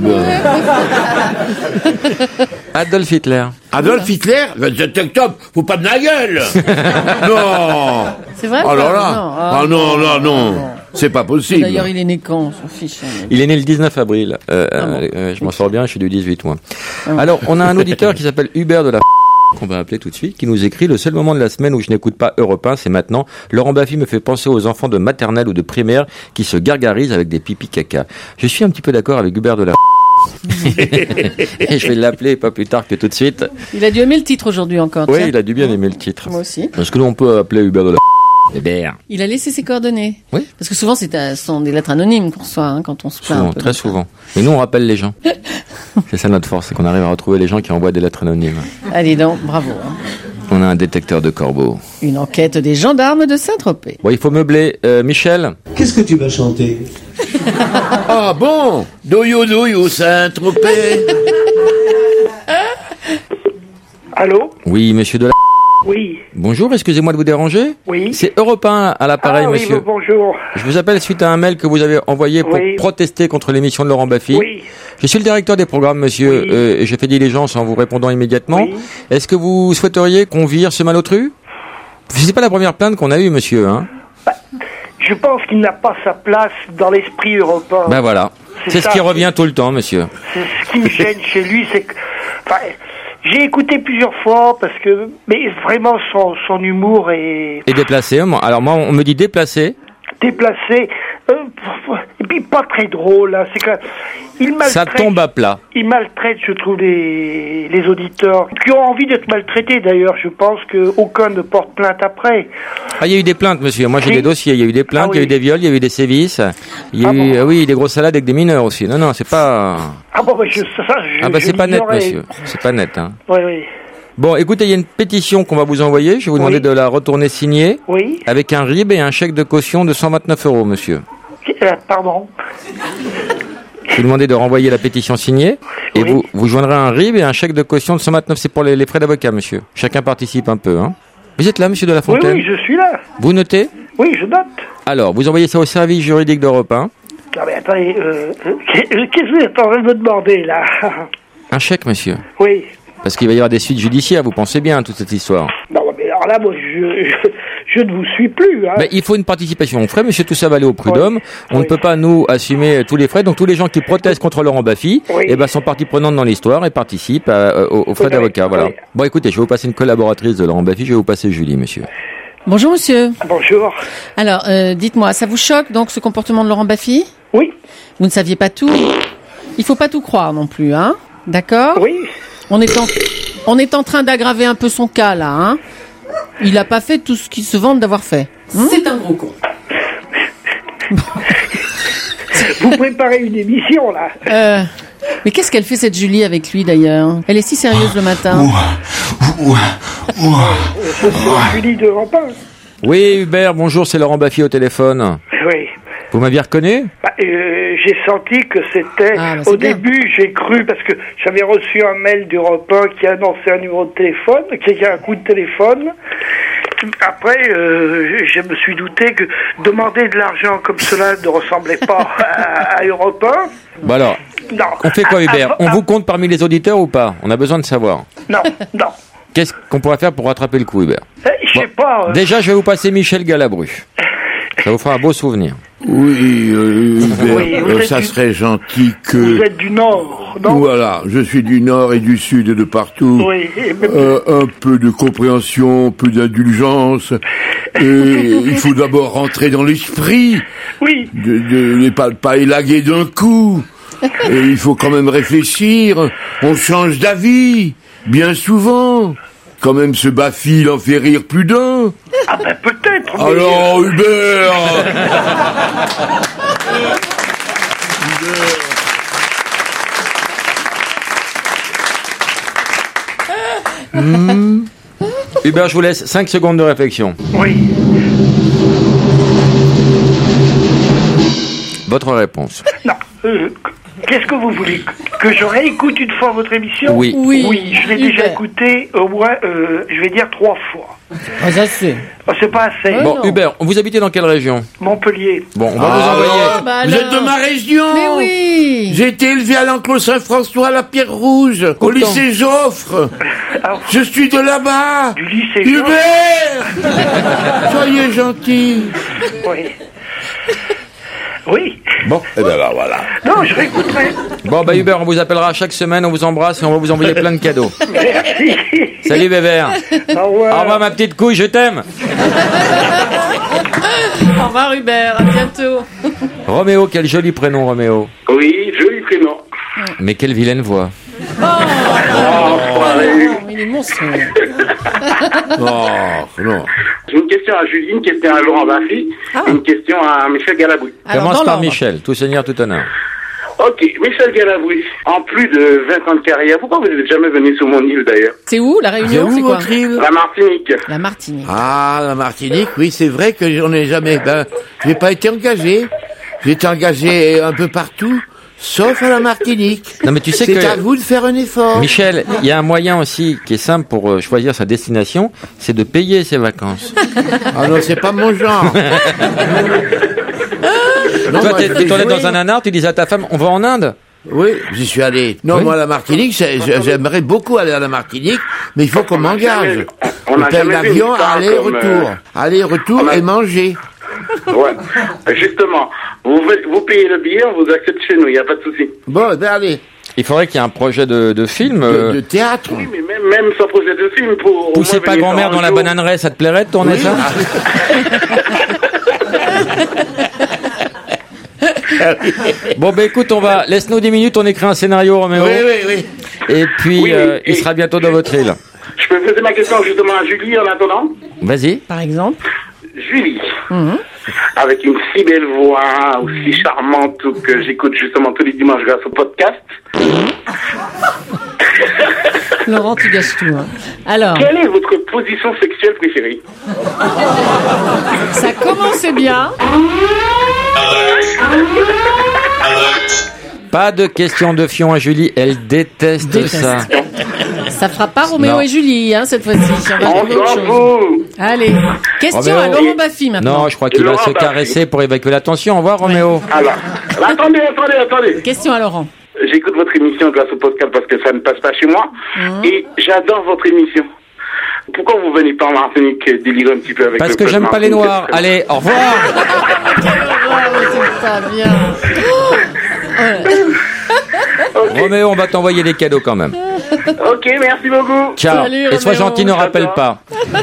Adolf Hitler. Adolf Hitler? 27 octobre, faut pas de ma gueule. Non. C'est vrai? Oh là là. Non. C'est pas possible. D'ailleurs, il est né quand, on s'en fiche. Il est né le 19 avril. Je m'en sors bien, je suis du 18 mois. Alors, on a un auditeur qui s'appelle Hubert de la qu'on va appeler tout de suite, qui nous écrit: le seul moment de la semaine où je n'écoute pas Europe 1, c'est maintenant. Laurent Baffy me fait penser aux enfants de maternelle ou de primaire qui se gargarisent avec des pipis caca. Je suis un petit peu d'accord avec Hubert de la et je vais l'appeler pas plus tard que tout de suite. Il a dû aimer le titre aujourd'hui encore. Oui, il a dû bien aimer le titre. Moi aussi. Est-ce que l'on peut appeler Hubert de la Hubert? Il a laissé ses coordonnées. Oui. Parce que souvent, ce sont des lettres anonymes qu'on reçoit quand on se plaint. Souvent, très souvent. Et nous, on rappelle les gens. C'est ça notre force, c'est qu'on arrive à retrouver les gens qui envoient des lettres anonymes. Allez donc, bravo. On a un détecteur de corbeaux. Une enquête des gendarmes de Saint-Tropez. Bon, il faut meubler. Michel? Qu'est-ce que tu vas chanter? Ah bon? Do you, Saint-Tropez. Allô? Oui, monsieur de la... Oui. Bonjour, excusez-moi de vous déranger. Oui. C'est Europe 1 à l'appareil, monsieur. Oui, bonjour. Je vous appelle suite à un mail que vous avez envoyé pour protester contre l'émission de Laurent Baffy. Oui. Je suis le directeur des programmes, monsieur, et j'ai fait diligence en vous répondant immédiatement. Oui. Est-ce que vous souhaiteriez qu'on vire ce malotru? C'est pas la première plainte qu'on a eue, monsieur, hein? Je pense qu'il n'a pas sa place dans l'esprit européen. Ben voilà. C'est ce qui revient tout le temps, monsieur. C'est ce qui me gêne chez lui, c'est que... Enfin, j'ai écouté plusieurs fois parce que... Mais vraiment, son humour est... Et déplacé. Alors moi, on me dit déplacé. Déplacé. Et puis pas très drôle. Hein. C'est que il maltraite. Ça tombe à plat. Il maltraite, je trouve, les auditeurs qui ont envie d'être maltraités. D'ailleurs, je pense qu'aucun ne porte plainte après. Ah, il y a eu des plaintes, monsieur. Moi, j'ai des dossiers. Il y a eu des plaintes, il y a eu des viols, il y a eu des sévices. Il y a eu, oui, des grosses salades avec des mineurs aussi. Non, c'est pas. Ah bon, c'est pas net, monsieur. C'est pas net, hein. Oui. Bon, écoutez, il y a une pétition qu'on va vous envoyer. Je vais vous demander de la retourner signée. Oui. Avec un RIB et un chèque de caution de 129 €, monsieur. Pardon. Je vais vous demander de renvoyer la pétition signée. Et vous joindrez un RIB et un chèque de caution de 129. C'est pour les frais d'avocat, monsieur. Chacun participe un peu, hein. Vous êtes là, monsieur de la Fontaine? Oui, je suis là. Vous notez? Oui, je note. Alors, vous envoyez ça au service juridique d'Europe 1. Non, mais attendez, qu'est-ce que vous êtes en train de me demander, là? Un chèque, monsieur. Oui. Parce qu'il va y avoir des suites judiciaires, vous pensez bien, toute cette histoire. Non, mais alors là, moi, je ne vous suis plus. Hein. Mais il faut une participation aux frais, monsieur, tout ça va aller au prud'homme. On ne peut pas, nous, assumer tous les frais. Donc, tous les gens qui protestent contre Laurent Baffy, sont partie prenante dans l'histoire et participent aux frais d'avocat. Voilà. Bon, écoutez, je vais vous passer une collaboratrice de Laurent Baffy, je vais vous passer Julie, monsieur. Bonjour, monsieur. Bonjour. Alors, dites-moi, ça vous choque, donc, ce comportement de Laurent Baffy? Oui. Vous ne saviez pas tout? Il faut pas tout croire non plus, hein? D'accord? Oui. On est en train d'aggraver un peu son cas, là, hein. Il n'a pas fait tout ce qu'il se vante d'avoir fait. C'est un gros con. Vous préparez une émission, là. Mais qu'est-ce qu'elle fait, cette Julie, avec lui, d'ailleurs? Elle est si sérieuse le matin. Julie de Rampin. Oui, Hubert, bonjour, c'est Laurent Baffy au téléphone. Oui. Vous m'aviez reconnu? J'ai senti que c'était... au début, j'ai cru, parce que j'avais reçu un mail d'Europe 1 qui annonçait un numéro de téléphone, qui a un coup de téléphone. Après, je me suis douté que demander de l'argent comme cela ne ressemblait pas à Europe 1. Bon alors, non. On fait quoi, Hubert? On vous compte parmi les auditeurs ou pas? On a besoin de savoir. Non. Qu'est-ce qu'on pourrait faire pour rattraper le coup, Hubert? Je sais pas. Déjà, je vais vous passer Michel Galabru. Ça vous fera un beau souvenir. Oui, ça serait gentil que... Vous êtes du Nord, non? Voilà, je suis du Nord et du Sud et de partout. Oui. Un peu de compréhension, un peu d'indulgence. Il faut d'abord rentrer dans l'esprit. Oui. De pas élaguer d'un coup. Et il faut quand même réfléchir. On change d'avis, bien souvent. Quand même, ce Baffy, il en fait rire plus d'un. Ah ben peut-être. Alors, Hubert. Hubert, je vous laisse 5 secondes de réflexion. Oui. Votre réponse. Non. Qu'est-ce que vous voulez? Que je réécoute une fois votre émission? Oui. Oui, je l'ai déjà écouté au moins, je vais dire 3 fois. Ah, ça c'est. C'est pas assez. Bon, Hubert, vous habitez dans quelle région? Montpellier. Bon, on va vous envoyer. Vous êtes de ma région? Mais oui. J'ai été élevé à l'Enclos Saint-François, à la Pierre Rouge, au lycée Joffre. Je suis de là-bas. Du lycée Hubert. Soyez gentil. Oui. Bon, et ben là, voilà. Non, je réécouterai. Bon, Hubert, on vous appellera chaque semaine, on vous embrasse et on va vous envoyer plein de cadeaux. Merci. Salut, Bébert. Au revoir. Au revoir, ma petite couille, je t'aime. Au revoir, Hubert, à bientôt. Roméo, quel joli prénom, Roméo. Oui, joli prénom. Mais quelle vilaine voix. Il est monstrueux. Non. J'ai une question à Julie, une question à Laurent Baffy, une question à Michel Galabru. Commence par Michel, tout seigneur, tout honneur. Ok, Michel Galabru, en plus de 20 ans de carrière, pourquoi vous n'êtes jamais venu sur mon île d'ailleurs? C'est où, la Réunion? C'est quoi? La Martinique. La Martinique. Ah, la Martinique, oui, c'est vrai que j'en ai jamais... j'ai pas été engagé. J'ai été engagé un peu partout, sauf à la Martinique. Non, mais tu sais que... C'est à vous de faire un effort. Michel, il y a un moyen aussi qui est simple pour choisir sa destination, c'est de payer ses vacances. Ah non, c'est pas mon genre. Non, toi, t'en es dans un nanar, tu dis à ta femme, on va en Inde? Oui, j'y suis allé. Non, moi, la Martinique, j'aimerais beaucoup aller à la Martinique, mais il faut qu'on m'engage. On paye l'avion, aller-retour. Aller-retour et manger. Ouais, justement. Vous payez le billet, on vous accepte chez nous, il n'y a pas de souci. Bon, ben allez. Il faudrait qu'il y ait un projet de film. De théâtre. Oui, mais même sans projet de film pour... Pousser ta grand-mère dans la bananeraie, ça te plairait de tourner ça? Bon, écoute, laisse-nous 10 minutes, on écrit un scénario, Roméo. Oui. Et puis, il sera bientôt dans votre île. Je peux poser ma question justement à Julie en attendant? Vas-y. Par exemple. Julie, avec une si belle voix, aussi charmante, que j'écoute justement tous les dimanches grâce au podcast. Laurent, tu gâches tout. Hein. Alors. Quelle est votre position sexuelle préférée? Ça commençait bien. Pas de question de fion à Julie, elle déteste ça. Ça fera pas Roméo et Julie, hein, cette fois-ci. On va trouver autre chose. Allez. Question à Laurent Baffy maintenant. Non, je crois qu'il va se caresser pour évacuer la tension. Au revoir, Roméo. Alors, attendez. Question à Laurent. J'écoute votre émission grâce au podcast parce que ça ne passe pas chez moi. Et j'adore votre émission. Pourquoi vous venez pas en Martinique délirer un petit peu avec parce que j'aime pas les noirs. Allez, au revoir. C'est pas bien. Okay. Roméo, on va t'envoyer des cadeaux quand même. Ok, merci beaucoup. Ciao. Salut, et sois gentil, ne rappelle pas.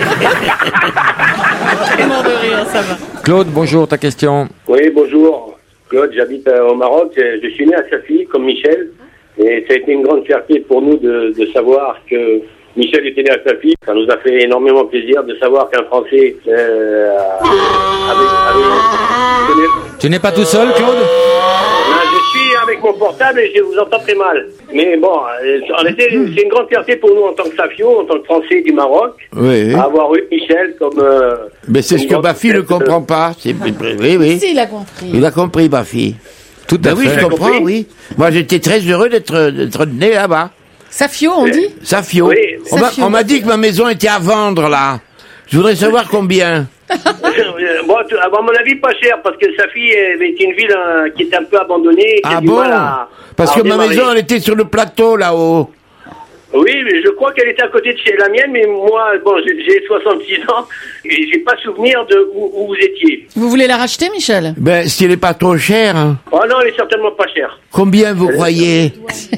Ça va. Claude, bonjour, ta question. Oui, bonjour. Claude, j'habite au Maroc. Je suis né à Safi, comme Michel. Et ça a été une grande fierté pour nous de savoir que Michel était né à Safi. Ça nous a fait énormément plaisir de savoir qu'un Français avait... Tu n'es pas tout seul, Claude? Je suis avec mon portable et je vous entends très mal. Mais bon, en effet, c'est une grande fierté pour nous en tant que Safio, en tant que Français du Maroc, avoir eu Michel comme... Mais c'est ce que Baffy ne comprend pas. Oui. Si, il a compris. Il a compris, Baffy. Tout à fait. Oui, je comprends, oui. Moi, j'étais très heureux d'être né là-bas. Safio, on dit? Safio. Oui. On m'a dit que ma maison était à vendre, là. Je voudrais savoir combien. Bon, à mon avis, pas cher, parce que Safi est une ville qui est un peu abandonnée. Ah bon? Parce que ma maison, elle était sur le plateau, là-haut. Oui, mais je crois qu'elle était à côté de chez la mienne, mais moi, bon, j'ai 66 ans, et j'ai pas souvenir de où vous étiez. Vous voulez la racheter, Michel? Ben, si elle n'est pas trop chère. Hein. Oh non, elle est certainement pas chère. Combien vous croyez?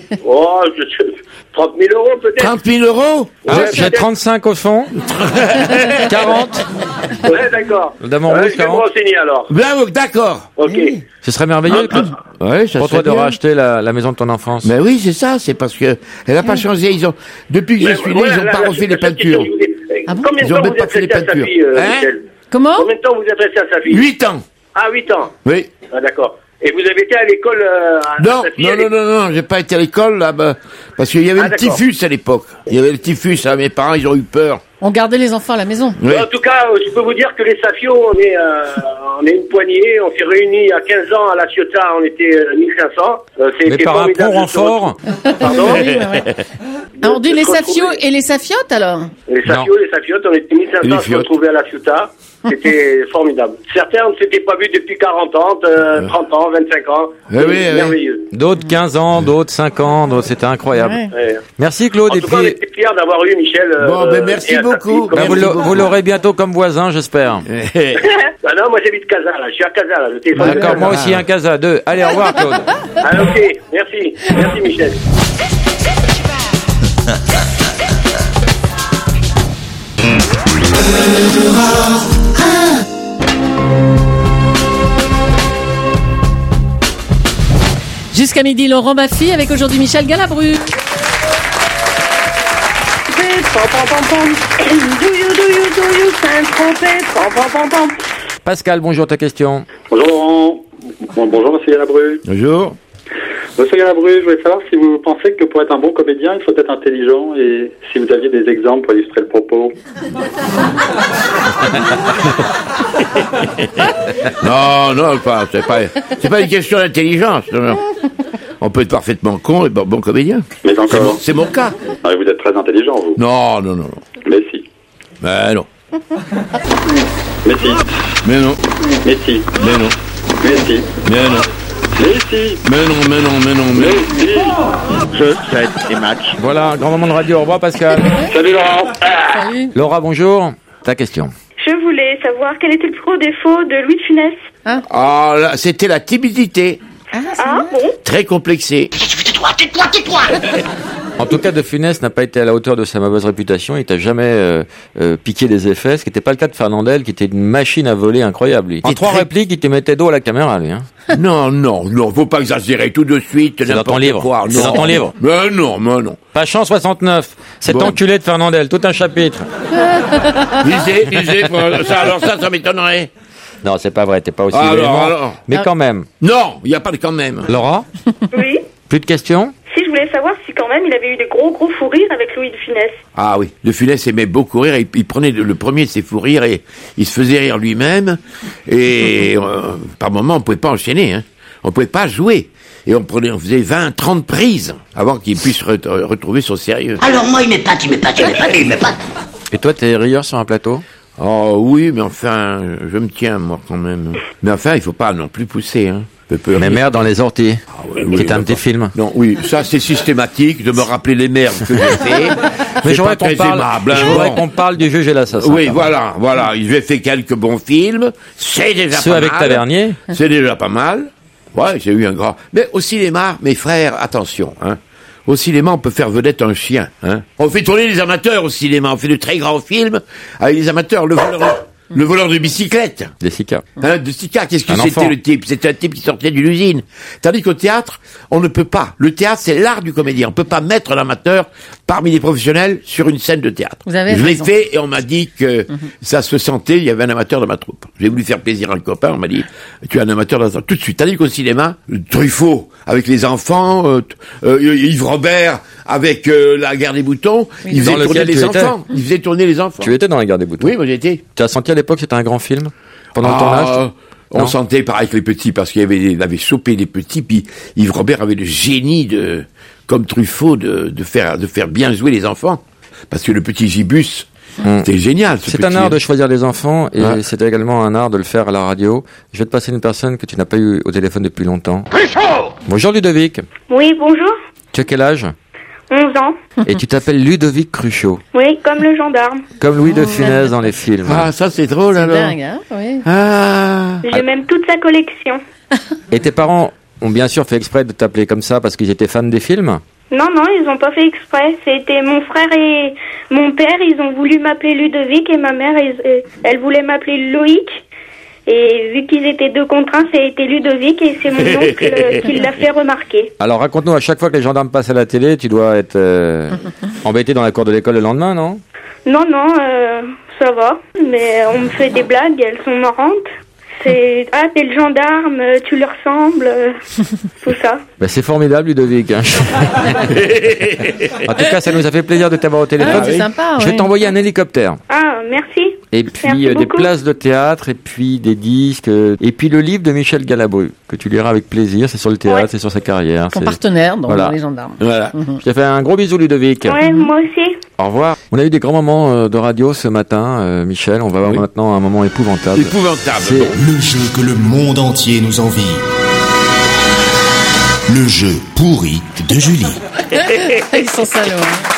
30 000 euros peut-être. 30 000 euros? J'ai 35 au fond. 40. Ouais, d'accord. D'abord rouge, 40. Je vais me renseigner alors. Ben, d'accord. Ok. Ce serait merveilleux, Claude. Ouais, ça pour toi de racheter la maison de ton enfance. Mais oui, c'est ça, c'est parce que elle n'a pas changé. Depuis que je suis né, ils n'ont pas refait les peintures. Combien de temps vous êtes resté à Safi, Michel? Comment? Combien de temps vous êtes resté à Safi? 8 ans. Ah, 8 ans. Oui. Ah, d'accord. Et vous avez été à l'école Non, j'ai pas été à l'école là-bas, parce qu'il y avait le typhus à l'époque. Il y avait le typhus, mes parents, ils ont eu peur. On gardait les enfants à la maison. Oui. En tout cas, je peux vous dire que les Safios, on est une poignée, on s'est réunis il y a 15 ans à La Ciotat, on était 1500. Mais par un bon renfort. Pardon? Oui, on dit les Safios et les Safiotes alors? Les Safios, les Safiotes, on était 1500 à se retrouver à La Ciotat. C'était formidable. Certains ne s'étaient pas vus depuis 40 ans, 30 ans, 25 ans. Merveilleux. D'autres 15 ans, d'autres 5 ans, d'autres c'était incroyable. Ouais. Merci Claude. En tout cas, on était fiers d'avoir eu Michel. Merci beaucoup. Vous l'aurez bientôt comme voisin, j'espère. Non, moi j'habite Casa, là. Je suis à Casa, là. D'accord, moi aussi un Casa 2. Allez, au revoir Claude. Ok, merci. Merci Michel. Jusqu'à midi, Laurent Baffy avec aujourd'hui Michel Galabru. Pascal, bonjour, ta question. Bonjour Laurent. Bonjour Monsieur Galabru. Bonjour. Monsieur Galabru, je voulais savoir si vous pensez que pour être un bon comédien, il faut être intelligent et si vous aviez des exemples pour illustrer le propos. Non, c'est pas une question d'intelligence. Non. On peut être parfaitement con et bon comédien. Mais encore. C'est mon cas. Ah, vous êtes très intelligent, vous. Non. Mais si. Ben non. Mais si. Mais non. Mais si. Mais non. Mais si. Mais non. Mais si. Mais non. Mais si. Je sais les matchs. Voilà, grand moment de radio. Au revoir Pascal. Salut Laurent. Salut. Laura, bonjour. Ta question. Je voulais savoir quel était le plus gros défaut de Louis de Funès. Là, c'était la timidité. Ah bon? Très complexée. Tais-toi. En tout cas, De Funès n'a pas été à la hauteur de sa mauvaise réputation. Il t'a jamais piqué des effets, ce qui n'était pas le cas de Fernandel, qui était une machine à voler incroyable. Lui. En 3 répliques, il te mettait dos à la caméra, lui. Hein. Non, faut pas exagérer tout de suite. C'est dans ton livre. Quoi. C'est dans ton livre. Mais non. Page 69. Cet enculé de Fernandel, tout un chapitre. Lisez, ça m'étonnerait. Non, c'est pas vrai, t'es pas aussi véhément. Mais quand même. Non, il n'y a pas de quand même. Laura? Oui. Plus de questions? Si, je voulais savoir si quand même il avait eu des gros fous rires avec Louis de Funès. Ah oui, De Funès aimait beaucoup rire, il prenait le premier de ses fous rires et il se faisait rire lui-même, et par moments on pouvait pas enchaîner, hein. On pouvait pas jouer. Et on faisait 20, 30 prises avant qu'il puisse retrouver son sérieux. Alors moi il m'épate. Et toi, t'es rieur sur un plateau? Oh oui, mais enfin, je me tiens moi quand même. Mais enfin, il faut pas non plus pousser, hein. Mais Merde dans les orties, qui est un de tes films. Non, oui, ça c'est systématique de me rappeler les merdes que j'ai fait. Mais j'aurais qu'on parle du Juge et l'assassin. Oui, voilà. J'ai fait quelques bons films, c'est déjà pas mal. Ceux avec Tavernier. C'est déjà pas mal. Ouais, j'ai eu un grand. Mais au cinéma, mes frères, attention, hein. Au cinéma, on peut faire vedette un chien, hein. On fait tourner les amateurs au cinéma, on fait de très grands films avec les amateurs. Le voleur de bicyclette. De Sika. De Sika, qu'est-ce que c'était le type? C'était un type qui sortait d'une usine. Tandis qu'au théâtre, on ne peut pas. Le théâtre, c'est l'art du comédien. On peut pas mettre l'amateur parmi les professionnels sur une scène de théâtre. Vous avez Je l'ai fait et on m'a dit que ça se sentait, il y avait un amateur dans ma troupe. J'ai voulu faire plaisir à un copain, on m'a dit, tu es un amateur dans tout de suite. Tandis qu'au cinéma, Truffaut avec les enfants, Yves Robert avec la guerre des boutons, il faisait tourner les enfants. Il faisait tourner les enfants. Tu étais dans la guerre des boutons? Oui, moi j'ai été. Tu as senti à l'époque que c'était un grand film? Pendant le tournage? On sentait pareil que les petits, parce qu'il avait chopé les petits, puis Yves Robert avait le génie comme Truffaut, de faire bien jouer les enfants. Parce que le petit Gibus, c'était génial. C'est un art de choisir les enfants, et c'est également un art de le faire à la radio. Je vais te passer une personne que tu n'as pas eu au téléphone depuis longtemps. Bonjour Ludovic. Oui, bonjour. Tu as quel âge? 11 ans. Et tu t'appelles Ludovic Cruchot. Oui, comme le gendarme. Comme Louis de Funès dans les films. Ah, ça c'est drôle alors. C'est dingue, hein, oui. J'ai même toute sa collection. Et tes parents ont bien sûr fait exprès de t'appeler comme ça parce qu'ils étaient fans des films? Non, ils ont pas fait exprès. C'était mon frère et mon père, ils ont voulu m'appeler Ludovic, et ma mère, elle voulait m'appeler Loïc. Et vu qu'ils étaient deux contre un, ça a été Ludovic, et c'est mon oncle qui l'a fait remarquer. Alors raconte-nous, à chaque fois que les gendarmes passent à la télé, tu dois être embêté dans la cour de l'école le lendemain, non? Non, ça va. Mais on me fait des blagues, elles sont marrantes. C'est « Ah, t'es le gendarme, tu lui ressembles », tout ça. Ben, c'est formidable, Ludovic. Hein. En tout cas, ça nous a fait plaisir de t'avoir au téléphone. C'est sympa, Je vais t'envoyer un hélicoptère. Ah, merci. Et puis des places de théâtre, et puis des disques, et puis le livre de Michel Galabru, que tu liras avec plaisir. C'est sur le théâtre, c'est sur sa carrière. Ton partenaire dans les gendarmes. Voilà. Je te fais un gros bisou, Ludovic. Ouais, moi aussi. Au revoir. On a eu des grands moments de radio ce matin, Michel. On va voir maintenant un moment épouvantable. C'est le jeu que le monde entier nous envie. Le jeu pourri de Julie. Ils sont salauds.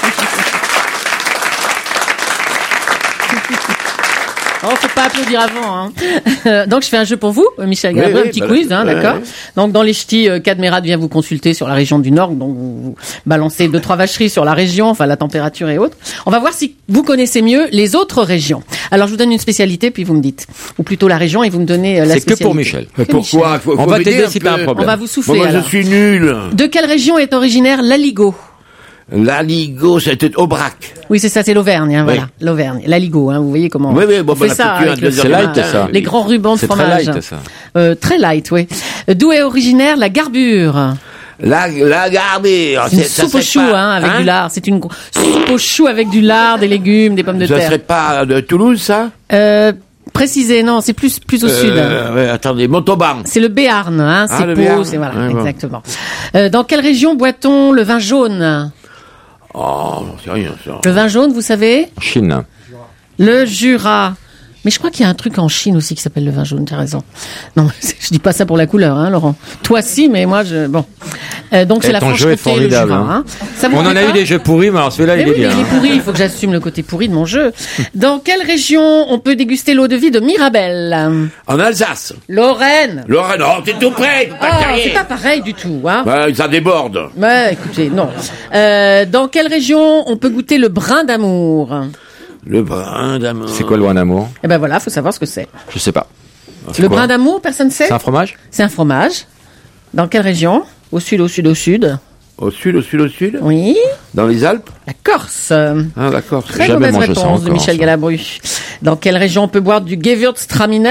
Oh, faut pas applaudir avant, hein. Donc, je fais un jeu pour vous, Michel Galabru, un petit quiz, hein, d'accord. Donc, dans les ch'tis, Cadmerade vient vous consulter sur la région du Nord, donc vous balancez 2-3 vacheries sur la région, enfin, la température et autres. On va voir si vous connaissez mieux les autres régions. Alors, je vous donne une spécialité, puis vous me dites. Ou plutôt la région, et vous me donnez la spécialité. C'est que pour Michel. Pourquoi? On va t'aider si t'as un problème. On va vous souffler. Moi, je suis nul. De quelle région est originaire l'aligot? L'aligot, c'était Aubrac. Oui, c'est ça, c'est l'Auvergne, hein, voilà. L'Auvergne. L'aligot, hein, vous voyez comment on fait ça avec c'est light, ça. Les grands rubans de fromage. C'est très light, ça. Très light, oui. D'où est originaire la garbure? La garbure. C'est une soupe au chou, avec du lard. C'est une soupe au chou avec du lard, des légumes, des pommes de terre. Ça serait pas de Toulouse, ça? Précisé, non, c'est plus au sud. Attendez, Montauban. C'est le Béarn, hein, c'est Pau, c'est voilà, exactement. Dans quelle région boit-on le vin jaune? Oh, c'est rien, ça. Le vin jaune, vous savez? Chine. Le Jura. Mais je crois qu'il y a un truc en Chine aussi qui s'appelle le vin jaune, tu as raison. Non, je dis pas ça pour la couleur, hein, Laurent. Toi si, mais moi, bon. Donc c'est la Franche-Comté, le Jura. Hein. On en a eu des jeux pourris, mais alors celui-là, il est bien. Il est pourri, il faut que j'assume le côté pourri de mon jeu. Dans quelle région on peut déguster l'eau de vie de Mirabelle? En Alsace. Lorraine. Lorraine, oh, t'es tout près. C'est pas pareil du tout. Hein. Ça déborde. Écoutez, non. Dans quelle région on peut goûter le brin d'amour? Le brin d'amour. C'est quoi le brin d'amour? Eh ben voilà, faut savoir ce que c'est. Je sais pas. Le brin d'amour, personne ne sait? C'est un fromage? C'est un fromage. Dans quelle région? Au sud, au sud, au sud. Au sud, au sud, au sud? Oui. Dans les Alpes? La Corse. Ah, la Corse. Très mauvaise réponse de Michel Galabru. Dans quelle région on peut boire du Gewürztraminer?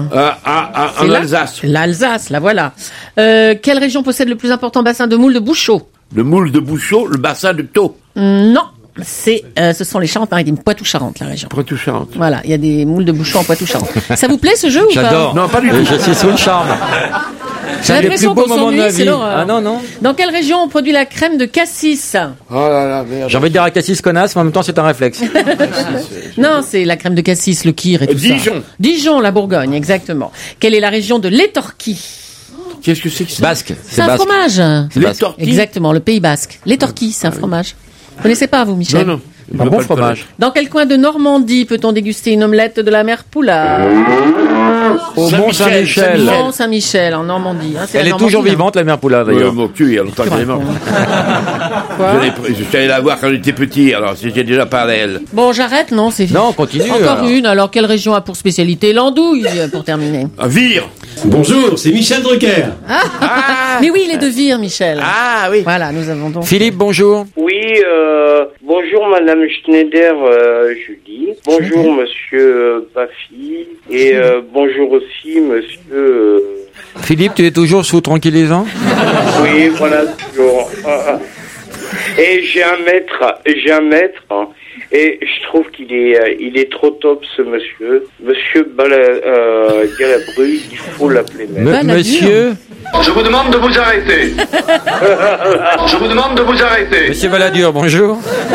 En Alsace. L'Alsace, la voilà. Quelle région possède le plus important bassin de moules de Bouchot? Le moule de Bouchot, le bassin de Thau? Non. Ce sont les Charentes-Maritimes, Poitou-Charentes, la région. Poitou-Charentes. Voilà, il y a des moules de Bouchot en Poitou-Charentes. Ça vous plaît ce jeu ou pas? J'adore. Non, pas du tout. Je suis sous le charme. J'ai l'impression qu'on s'ennuie, c'est l'horreur. Ah non. Dans quelle région on produit la crème de cassis? Oh là là, merde. J'ai envie de dire à cassis connasse, mais en même temps c'est un réflexe. Non, c'est la crème de cassis, le kir et tout Dijon. ça. Dijon, la Bourgogne, exactement. Quelle est la région de l'Étorquie? Qu'est-ce que c'est que ça? Basque. C'est un basque. fromage. L'Étorquie. Exactement, le Pays Basque. L'Étorquie, c'est un fromage. Vous connaissez pas, vous, Michel? Non. Un bon fromage. Dans quel coin de Normandie peut-on déguster une omelette de la mère Poulard? Au Mont-Saint-Michel. Mont-Saint-Michel, en Normandie. Hein, Elle est toujours vivante, la mère Poulard, d'ailleurs. Mon cul, il y a longtemps qu'elle est morte. Je suis allé la voir quand j'étais petit, alors j'ai déjà parlé à elle. Bon, j'arrête, non? C'est Non, continue. Encore alors. une. Alors, quelle région a pour spécialité l'andouille, pour terminer? Vire. Bonjour, c'est Michel Drucker. Mais oui, il est de Vire, Michel. Ah oui. Voilà, nous avons donc... Philippe, bonjour. Oui, bonjour Madame Schneider, Julie. Bonjour Monsieur Baffy. Et bonjour aussi Monsieur... Philippe, tu es toujours sous tranquillisant? Oui, voilà, toujours. Et j'ai un maître, hein, et je trouve qu'il est trop top ce monsieur. Monsieur Galabru, il faut l'appeler même. Monsieur? Je vous demande de vous arrêter. Je vous demande de vous arrêter. Monsieur Balladur, bonjour.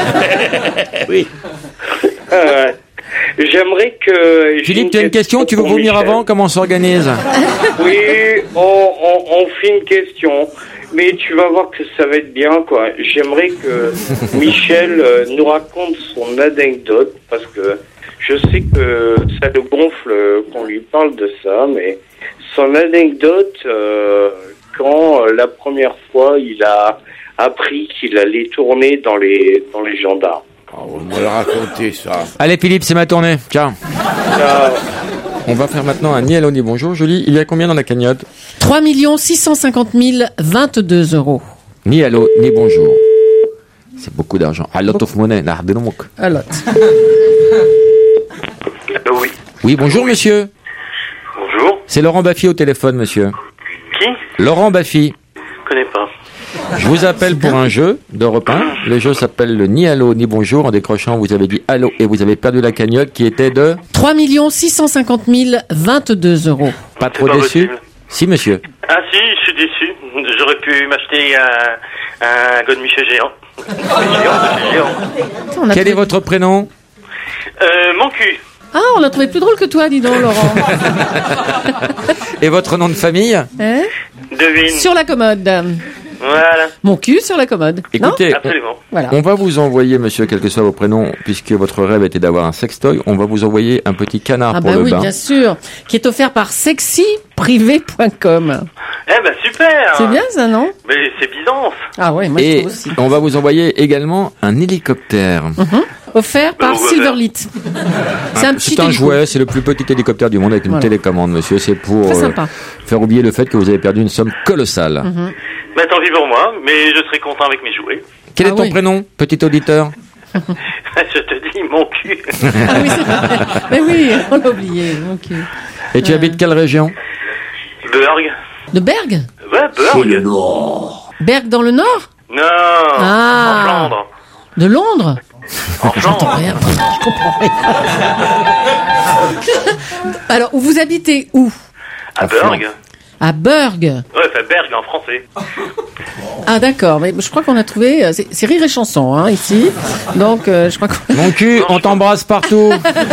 Oui. J'aimerais que... Philippe, tu as une question? Tu veux pour vomir Michel. avant? Comment on s'organise? Oui, on fait une question. Mais tu vas voir que ça va être bien, quoi. J'aimerais que Michel nous raconte son anecdote, parce que je sais que ça le gonfle qu'on lui parle de ça, mais son anecdote, quand la première fois il a appris qu'il allait tourner dans les gendarmes. On va le raconter, ça. Allez, Philippe, c'est ma tournée. Ciao. On va faire maintenant un ni allô ni bonjour. Julie, il y a combien dans la cagnotte? 3 650 022 €. Ni allô ni bonjour. C'est beaucoup d'argent. A lot of money. A lot. Oui. Oui, bonjour, monsieur. Bonjour. C'est Laurent Baffy au téléphone, monsieur. Qui? Laurent Baffy. Je connais pas. Je vous appelle pour un jeu d'Europe 1. Le jeu s'appelle le ni allô ni bonjour. En décrochant, vous avez dit allô et vous avez perdu la cagnotte qui était de 3 650 022 €. Pas trop pas déçu? possible. Si, monsieur. Ah si, je suis déçu. J'aurais pu m'acheter un godemiché géant. Quel est votre prénom? Mon cul. Ah, on l'a trouvé plus drôle que toi, dis donc, Laurent. Et votre nom de famille? Hein? Devine. Sur la commode. Voilà. Mon cul sur la commode. Écoutez, Absolument. Voilà. on va vous envoyer, monsieur, quel que soit vos prénoms, puisque votre rêve était d'avoir un sextoy, on va vous envoyer un petit canard Ah pour bah le oui, bain. bien sûr. Qui est offert par sexyprivé.com. Eh ben super. C'est bien ça, non? Mais c'est Byzance. Ah ouais, moi je Et trouve aussi. on va vous envoyer également un hélicoptère. Offert par Silverlit. C'est un petit C'est un hélico. jouet, c'est le plus petit hélicoptère du monde avec une Voilà. télécommande, monsieur. C'est pour Très sympa. faire oublier le fait que vous avez perdu une somme colossale. Mais tant pis pour moi, mais je serai content avec mes jouets. Quel est ton prénom, petit auditeur? Je te dis mon cul. Ah oui, c'est vrai. Mais oui, on l'a oublié. Ok. Et tu habites quelle région? Berg. De Berg? Ouais, Berg. le Nord. Berg dans le Nord? Non. Ah. En Flandre. De Londres? En Flandre. Rien, je comprends rien. Alors, vous habitez où? À Berg. À Berg. Ouais, enfin Berg en français. Ah d'accord, mais je crois qu'on a trouvé... C'est rire et chanson, hein, ici. Donc, je crois qu'on... Mon cul, on t'embrasse partout.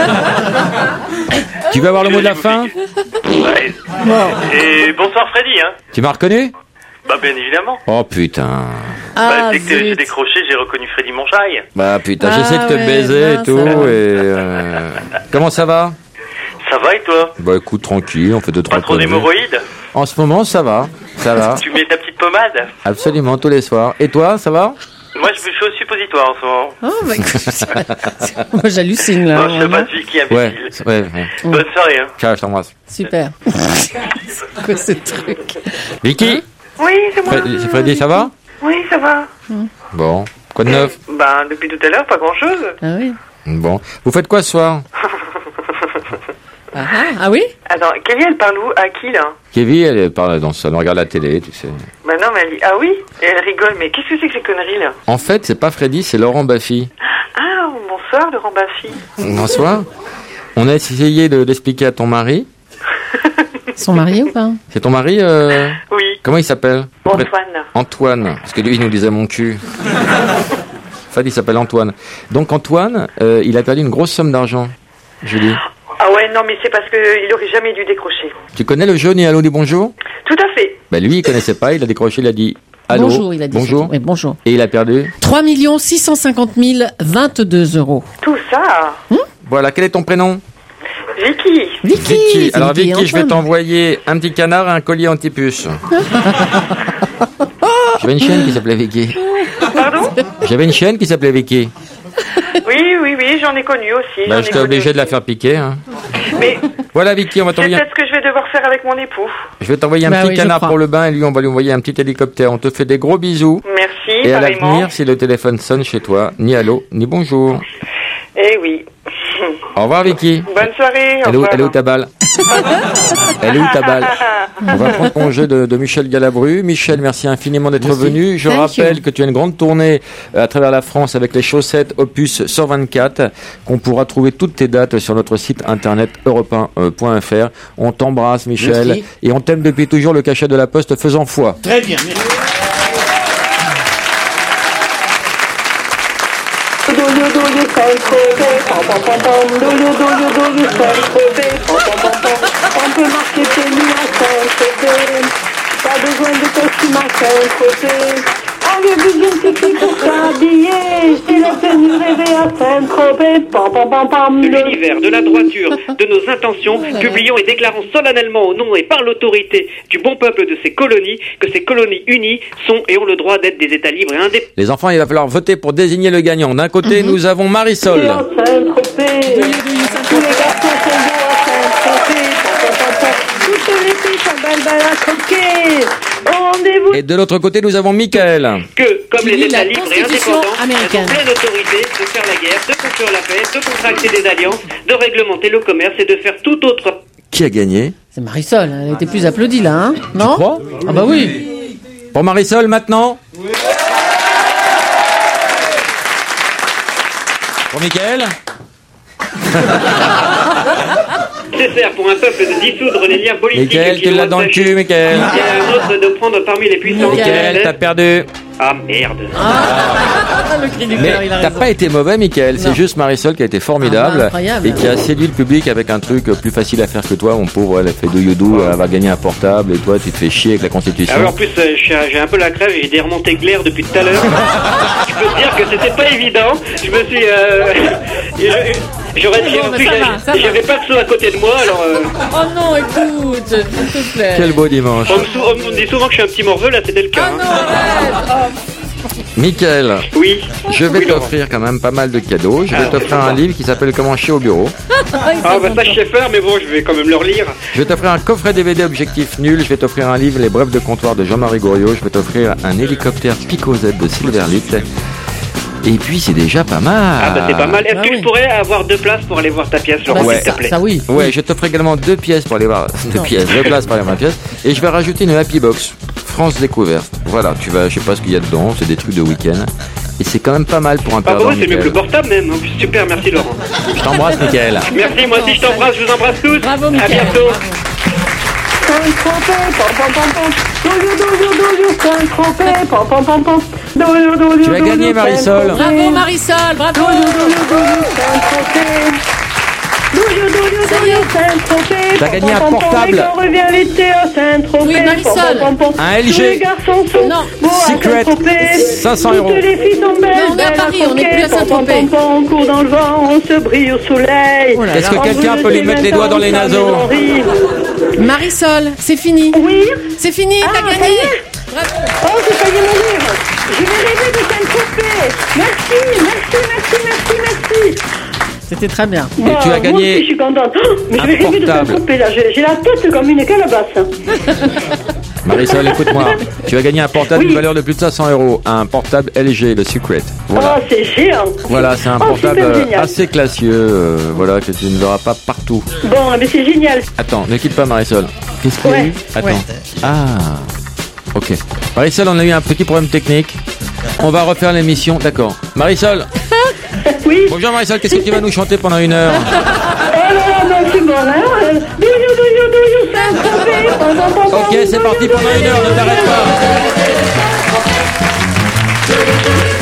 Tu veux avoir le mot de la fin? Ouais. Et bonsoir Freddy, hein. Tu m'as reconnu? Bah, bien évidemment. Oh putain. Dès que j'ai décroché, j'ai reconnu Freddy Monchaille. Bah putain, j'essaie de te baiser et tout. Comment ça va? Ça va et toi? Bah écoute, tranquille, on fait 2-3 Pas trop d'hémorroïdes? En ce moment, ça va. Tu mets ta petite pommade? Absolument, tous les soirs. Et toi, ça va? Moi, je suis au suppositoire en ce moment. Oh, bah écoute, moi j'hallucine là. Non, je sais pas de Vicky, imbécile. Ouais. Bonne soirée. Hein. Ciao, je t'embrasse. Super. C'est quoi ce truc? Vicky? Oui, c'est moi. C'est Freddy, ça va? Oui, ça va. Bon. Quoi de neuf? Ben, depuis tout à l'heure, pas grand-chose. Ah oui. Bon. Vous faites quoi ce soir? Ah oui? Attends, Kelly, elle parle où? À qui, là? Kevin, elle parle dans ça, elle regarde la télé, tu sais. Ben non, mais elle dit, ah oui? Et elle rigole, mais qu'est-ce que c'est que ces conneries, là? En fait, c'est pas Freddy, c'est Laurent Baffy. Ah, bonsoir, Laurent Baffy. Bonsoir. On a essayé de l'expliquer à ton mari. Son mari ou pas? C'est ton mari Oui. Comment il s'appelle? Antoine. Antoine, parce que lui, il nous disait mon cul. En fait, il s'appelle Antoine. Donc Antoine, il a perdu une grosse somme d'argent, Julie. Ah ouais, non, mais c'est parce qu'il aurait jamais dû décrocher. Tu connais le jeu Ni allô ni bonjour? Tout à fait. Bah lui, il connaissait pas, il a décroché, il a dit allô. Bonjour, il a dit. Bonjour. Oui, bonjour. Et il a perdu 3 650 022 €. Tout ça. Voilà, quel est ton prénom? Vicky. Vicky. Alors Vicky, Vicky, je vais Antoine. t'envoyer un petit canard et un collier anti-puce. J'avais une chienne qui s'appelait Vicky. Pardon? J'avais une chienne qui s'appelait Vicky. Oui, j'en ai connu aussi. Bah, j'étais obligé de la faire piquer. Hein. Mais voilà Vicky, on va c'est t'envoyer. peut-être ce que je vais devoir faire avec mon époux. Je vais t'envoyer un petit canard pour le bain et lui, on va lui envoyer un petit hélicoptère. On te fait des gros bisous. Merci, Et à pareillement. l'avenir, si le téléphone sonne chez toi, ni allô, ni bonjour. Eh oui. Au revoir Vicky. Bonne soirée. Elle est où ta balle? Elle est où ta balle? On va prendre congé de Michel Galabru. Michel, merci infiniment d'être venu. Je rappelle que tu as une grande tournée à travers la France avec les chaussettes Opus 124, qu'on pourra trouver toutes tes dates sur notre site internet europe1.fr. On t'embrasse Michel. Merci. Et on t'aime depuis toujours, le cachet de la Poste faisant foi. Très bien, merci. On peut marcher pieds nus à Saint-Tropez. Pas besoin de costume à Saint-Tropez. On a besoin de fille pour s'habiller. C'est la tenue rêvée à Saint-Tropez. De l'univers, de la droiture, de nos intentions, publions et déclarons solennellement au nom et par l'autorité du bon peuple de ces colonies que ces colonies unies sont et ont le droit d'être des États libres et indépendants. Les enfants, il va falloir voter pour désigner le gagnant. D'un côté, nous avons Marisol. Saint-Tropez. Tous les garçons sont beaux à Saint-Tropez. Toutes les filles sont belles à croquer. Rendez-vous. Et de l'autre côté, nous avons Michael. Que, comme les États la libres et Constitution indépendants, elles américaine. ont pleine autorité de faire la guerre, de conclure la paix, de contracter des alliances, de réglementer le commerce et de faire tout autre. Qui a gagné? C'est Marisol, elle a été plus applaudie là, hein? Non? Tu crois? Ah bah oui. Pour Marisol maintenant? Pour Michael? Nécessaire pour un peuple de dissoudre les liens politiques. Michael, tu l'as dans le cul, Michael. Et un autre de prendre parmi les puissances. Michael, t'as perdu. Ah merde. Le cri du Mais cœur, il a t'as raison. pas été mauvais, Michael. C'est juste Marisol qui a été formidable incroyable. et qui a séduit le public avec un truc plus facile à faire que toi. Mon pauvre, elle a fait do you do, elle va gagner un portable et toi, tu te fais chier avec la Constitution. Ah oui, en plus, j'ai un peu la crève, j'ai des remontées claires depuis tout à l'heure. Je peux te dire que c'était pas évident. Je me suis. J'avais pas de sous à côté de moi, alors. Oh non, écoute, s'il te plaît. Quel beau dimanche. On me dit souvent que je suis un petit morveux, là c'était le cas. Ah non, arrête. Michael, oui. Je vais t'offrir quand même pas mal de cadeaux. Je vais t'offrir un livre qui s'appelle Comment chier au bureau. Ah bah ça je sais faire, mais bon, je vais quand même le relire. Je vais t'offrir un coffret DVD Objectif Nul. Je vais t'offrir un livre Les Brèves de comptoir de Jean-Marie Goriot. Je vais t'offrir un hélicoptère Pico Z de Silverlit. Et puis c'est déjà pas mal. Ah bah c'est pas mal. Est-ce que je pourrais avoir 2 places pour aller voir ta pièce, Laurent, s'il te plaît? Ça oui. Ouais, je t'offre également 2 pièces pour aller voir. 2 places pour aller voir ma pièce. Et je vais rajouter une Happy Box France Découverte. Voilà, tu vas, je sais pas ce qu'il y a dedans. C'est des trucs de week-end. Et c'est quand même pas mal pour un Ah perdant. bah ouais, c'est mieux que le portable même. En plus, super, merci Laurent. Je t'embrasse, Mickaël. Merci, moi aussi je t'embrasse, je vous embrasse tous. Bravo, à Mickaël. bientôt. Tu as gagné, Marisol. Bravo Marisol, bravo. T'as gagné un portable. On revient l'été à Saint-Tropez. Oui, Marisol. Un LG. Tous les garçons sont Non. beaux à Secret. Saint-Tropez. 500 € Toutes les filles sont belles. Non, on est à belles Paris, on n'est croquer. plus à Saint-Tropez. On court dans le vent, on se brille au soleil. Oh là Est-ce que là. quelqu'un peut lui mettre les doigts dans les naseaux? Marisol, c'est fini. Oui. C'est fini, t'as ça gagné. y est. Oh, j'ai failli mourir. Je vais rêver de Saint-Tropez. Merci. C'était très bien. Et tu as Moi gagné aussi, je suis contente. Oh, mais je vais rêver de portable. Saint-Tropez là. J'ai la tête comme une calebasse. Marisol, écoute-moi. Tu as gagné un portable d'une valeur de plus de 500 €. Un portable LG, le Secret. Voilà. Oh, c'est géant. Voilà, c'est un Oh, portable super génial. assez classieux, voilà, que tu ne verras pas partout. Bon, mais c'est génial. Attends, ne quitte pas Marisol. Qu'est-ce qu'il y a Ouais. eu? Attends. Ouais. Ah. Ok. Marisol, on a eu un petit problème technique. On va refaire l'émission. D'accord. Marisol. Oui. Bonjour Marisol, qu'est-ce que tu vas nous chanter pendant 1 heure? Oh non, c'est bon, hein. Do you, Saint-Tropez. Ok, c'est parti pendant 1 heure, ne t'arrête pas.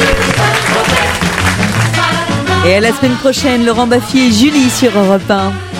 Et à la semaine prochaine, Laurent Baffy et Julie sur Europe 1.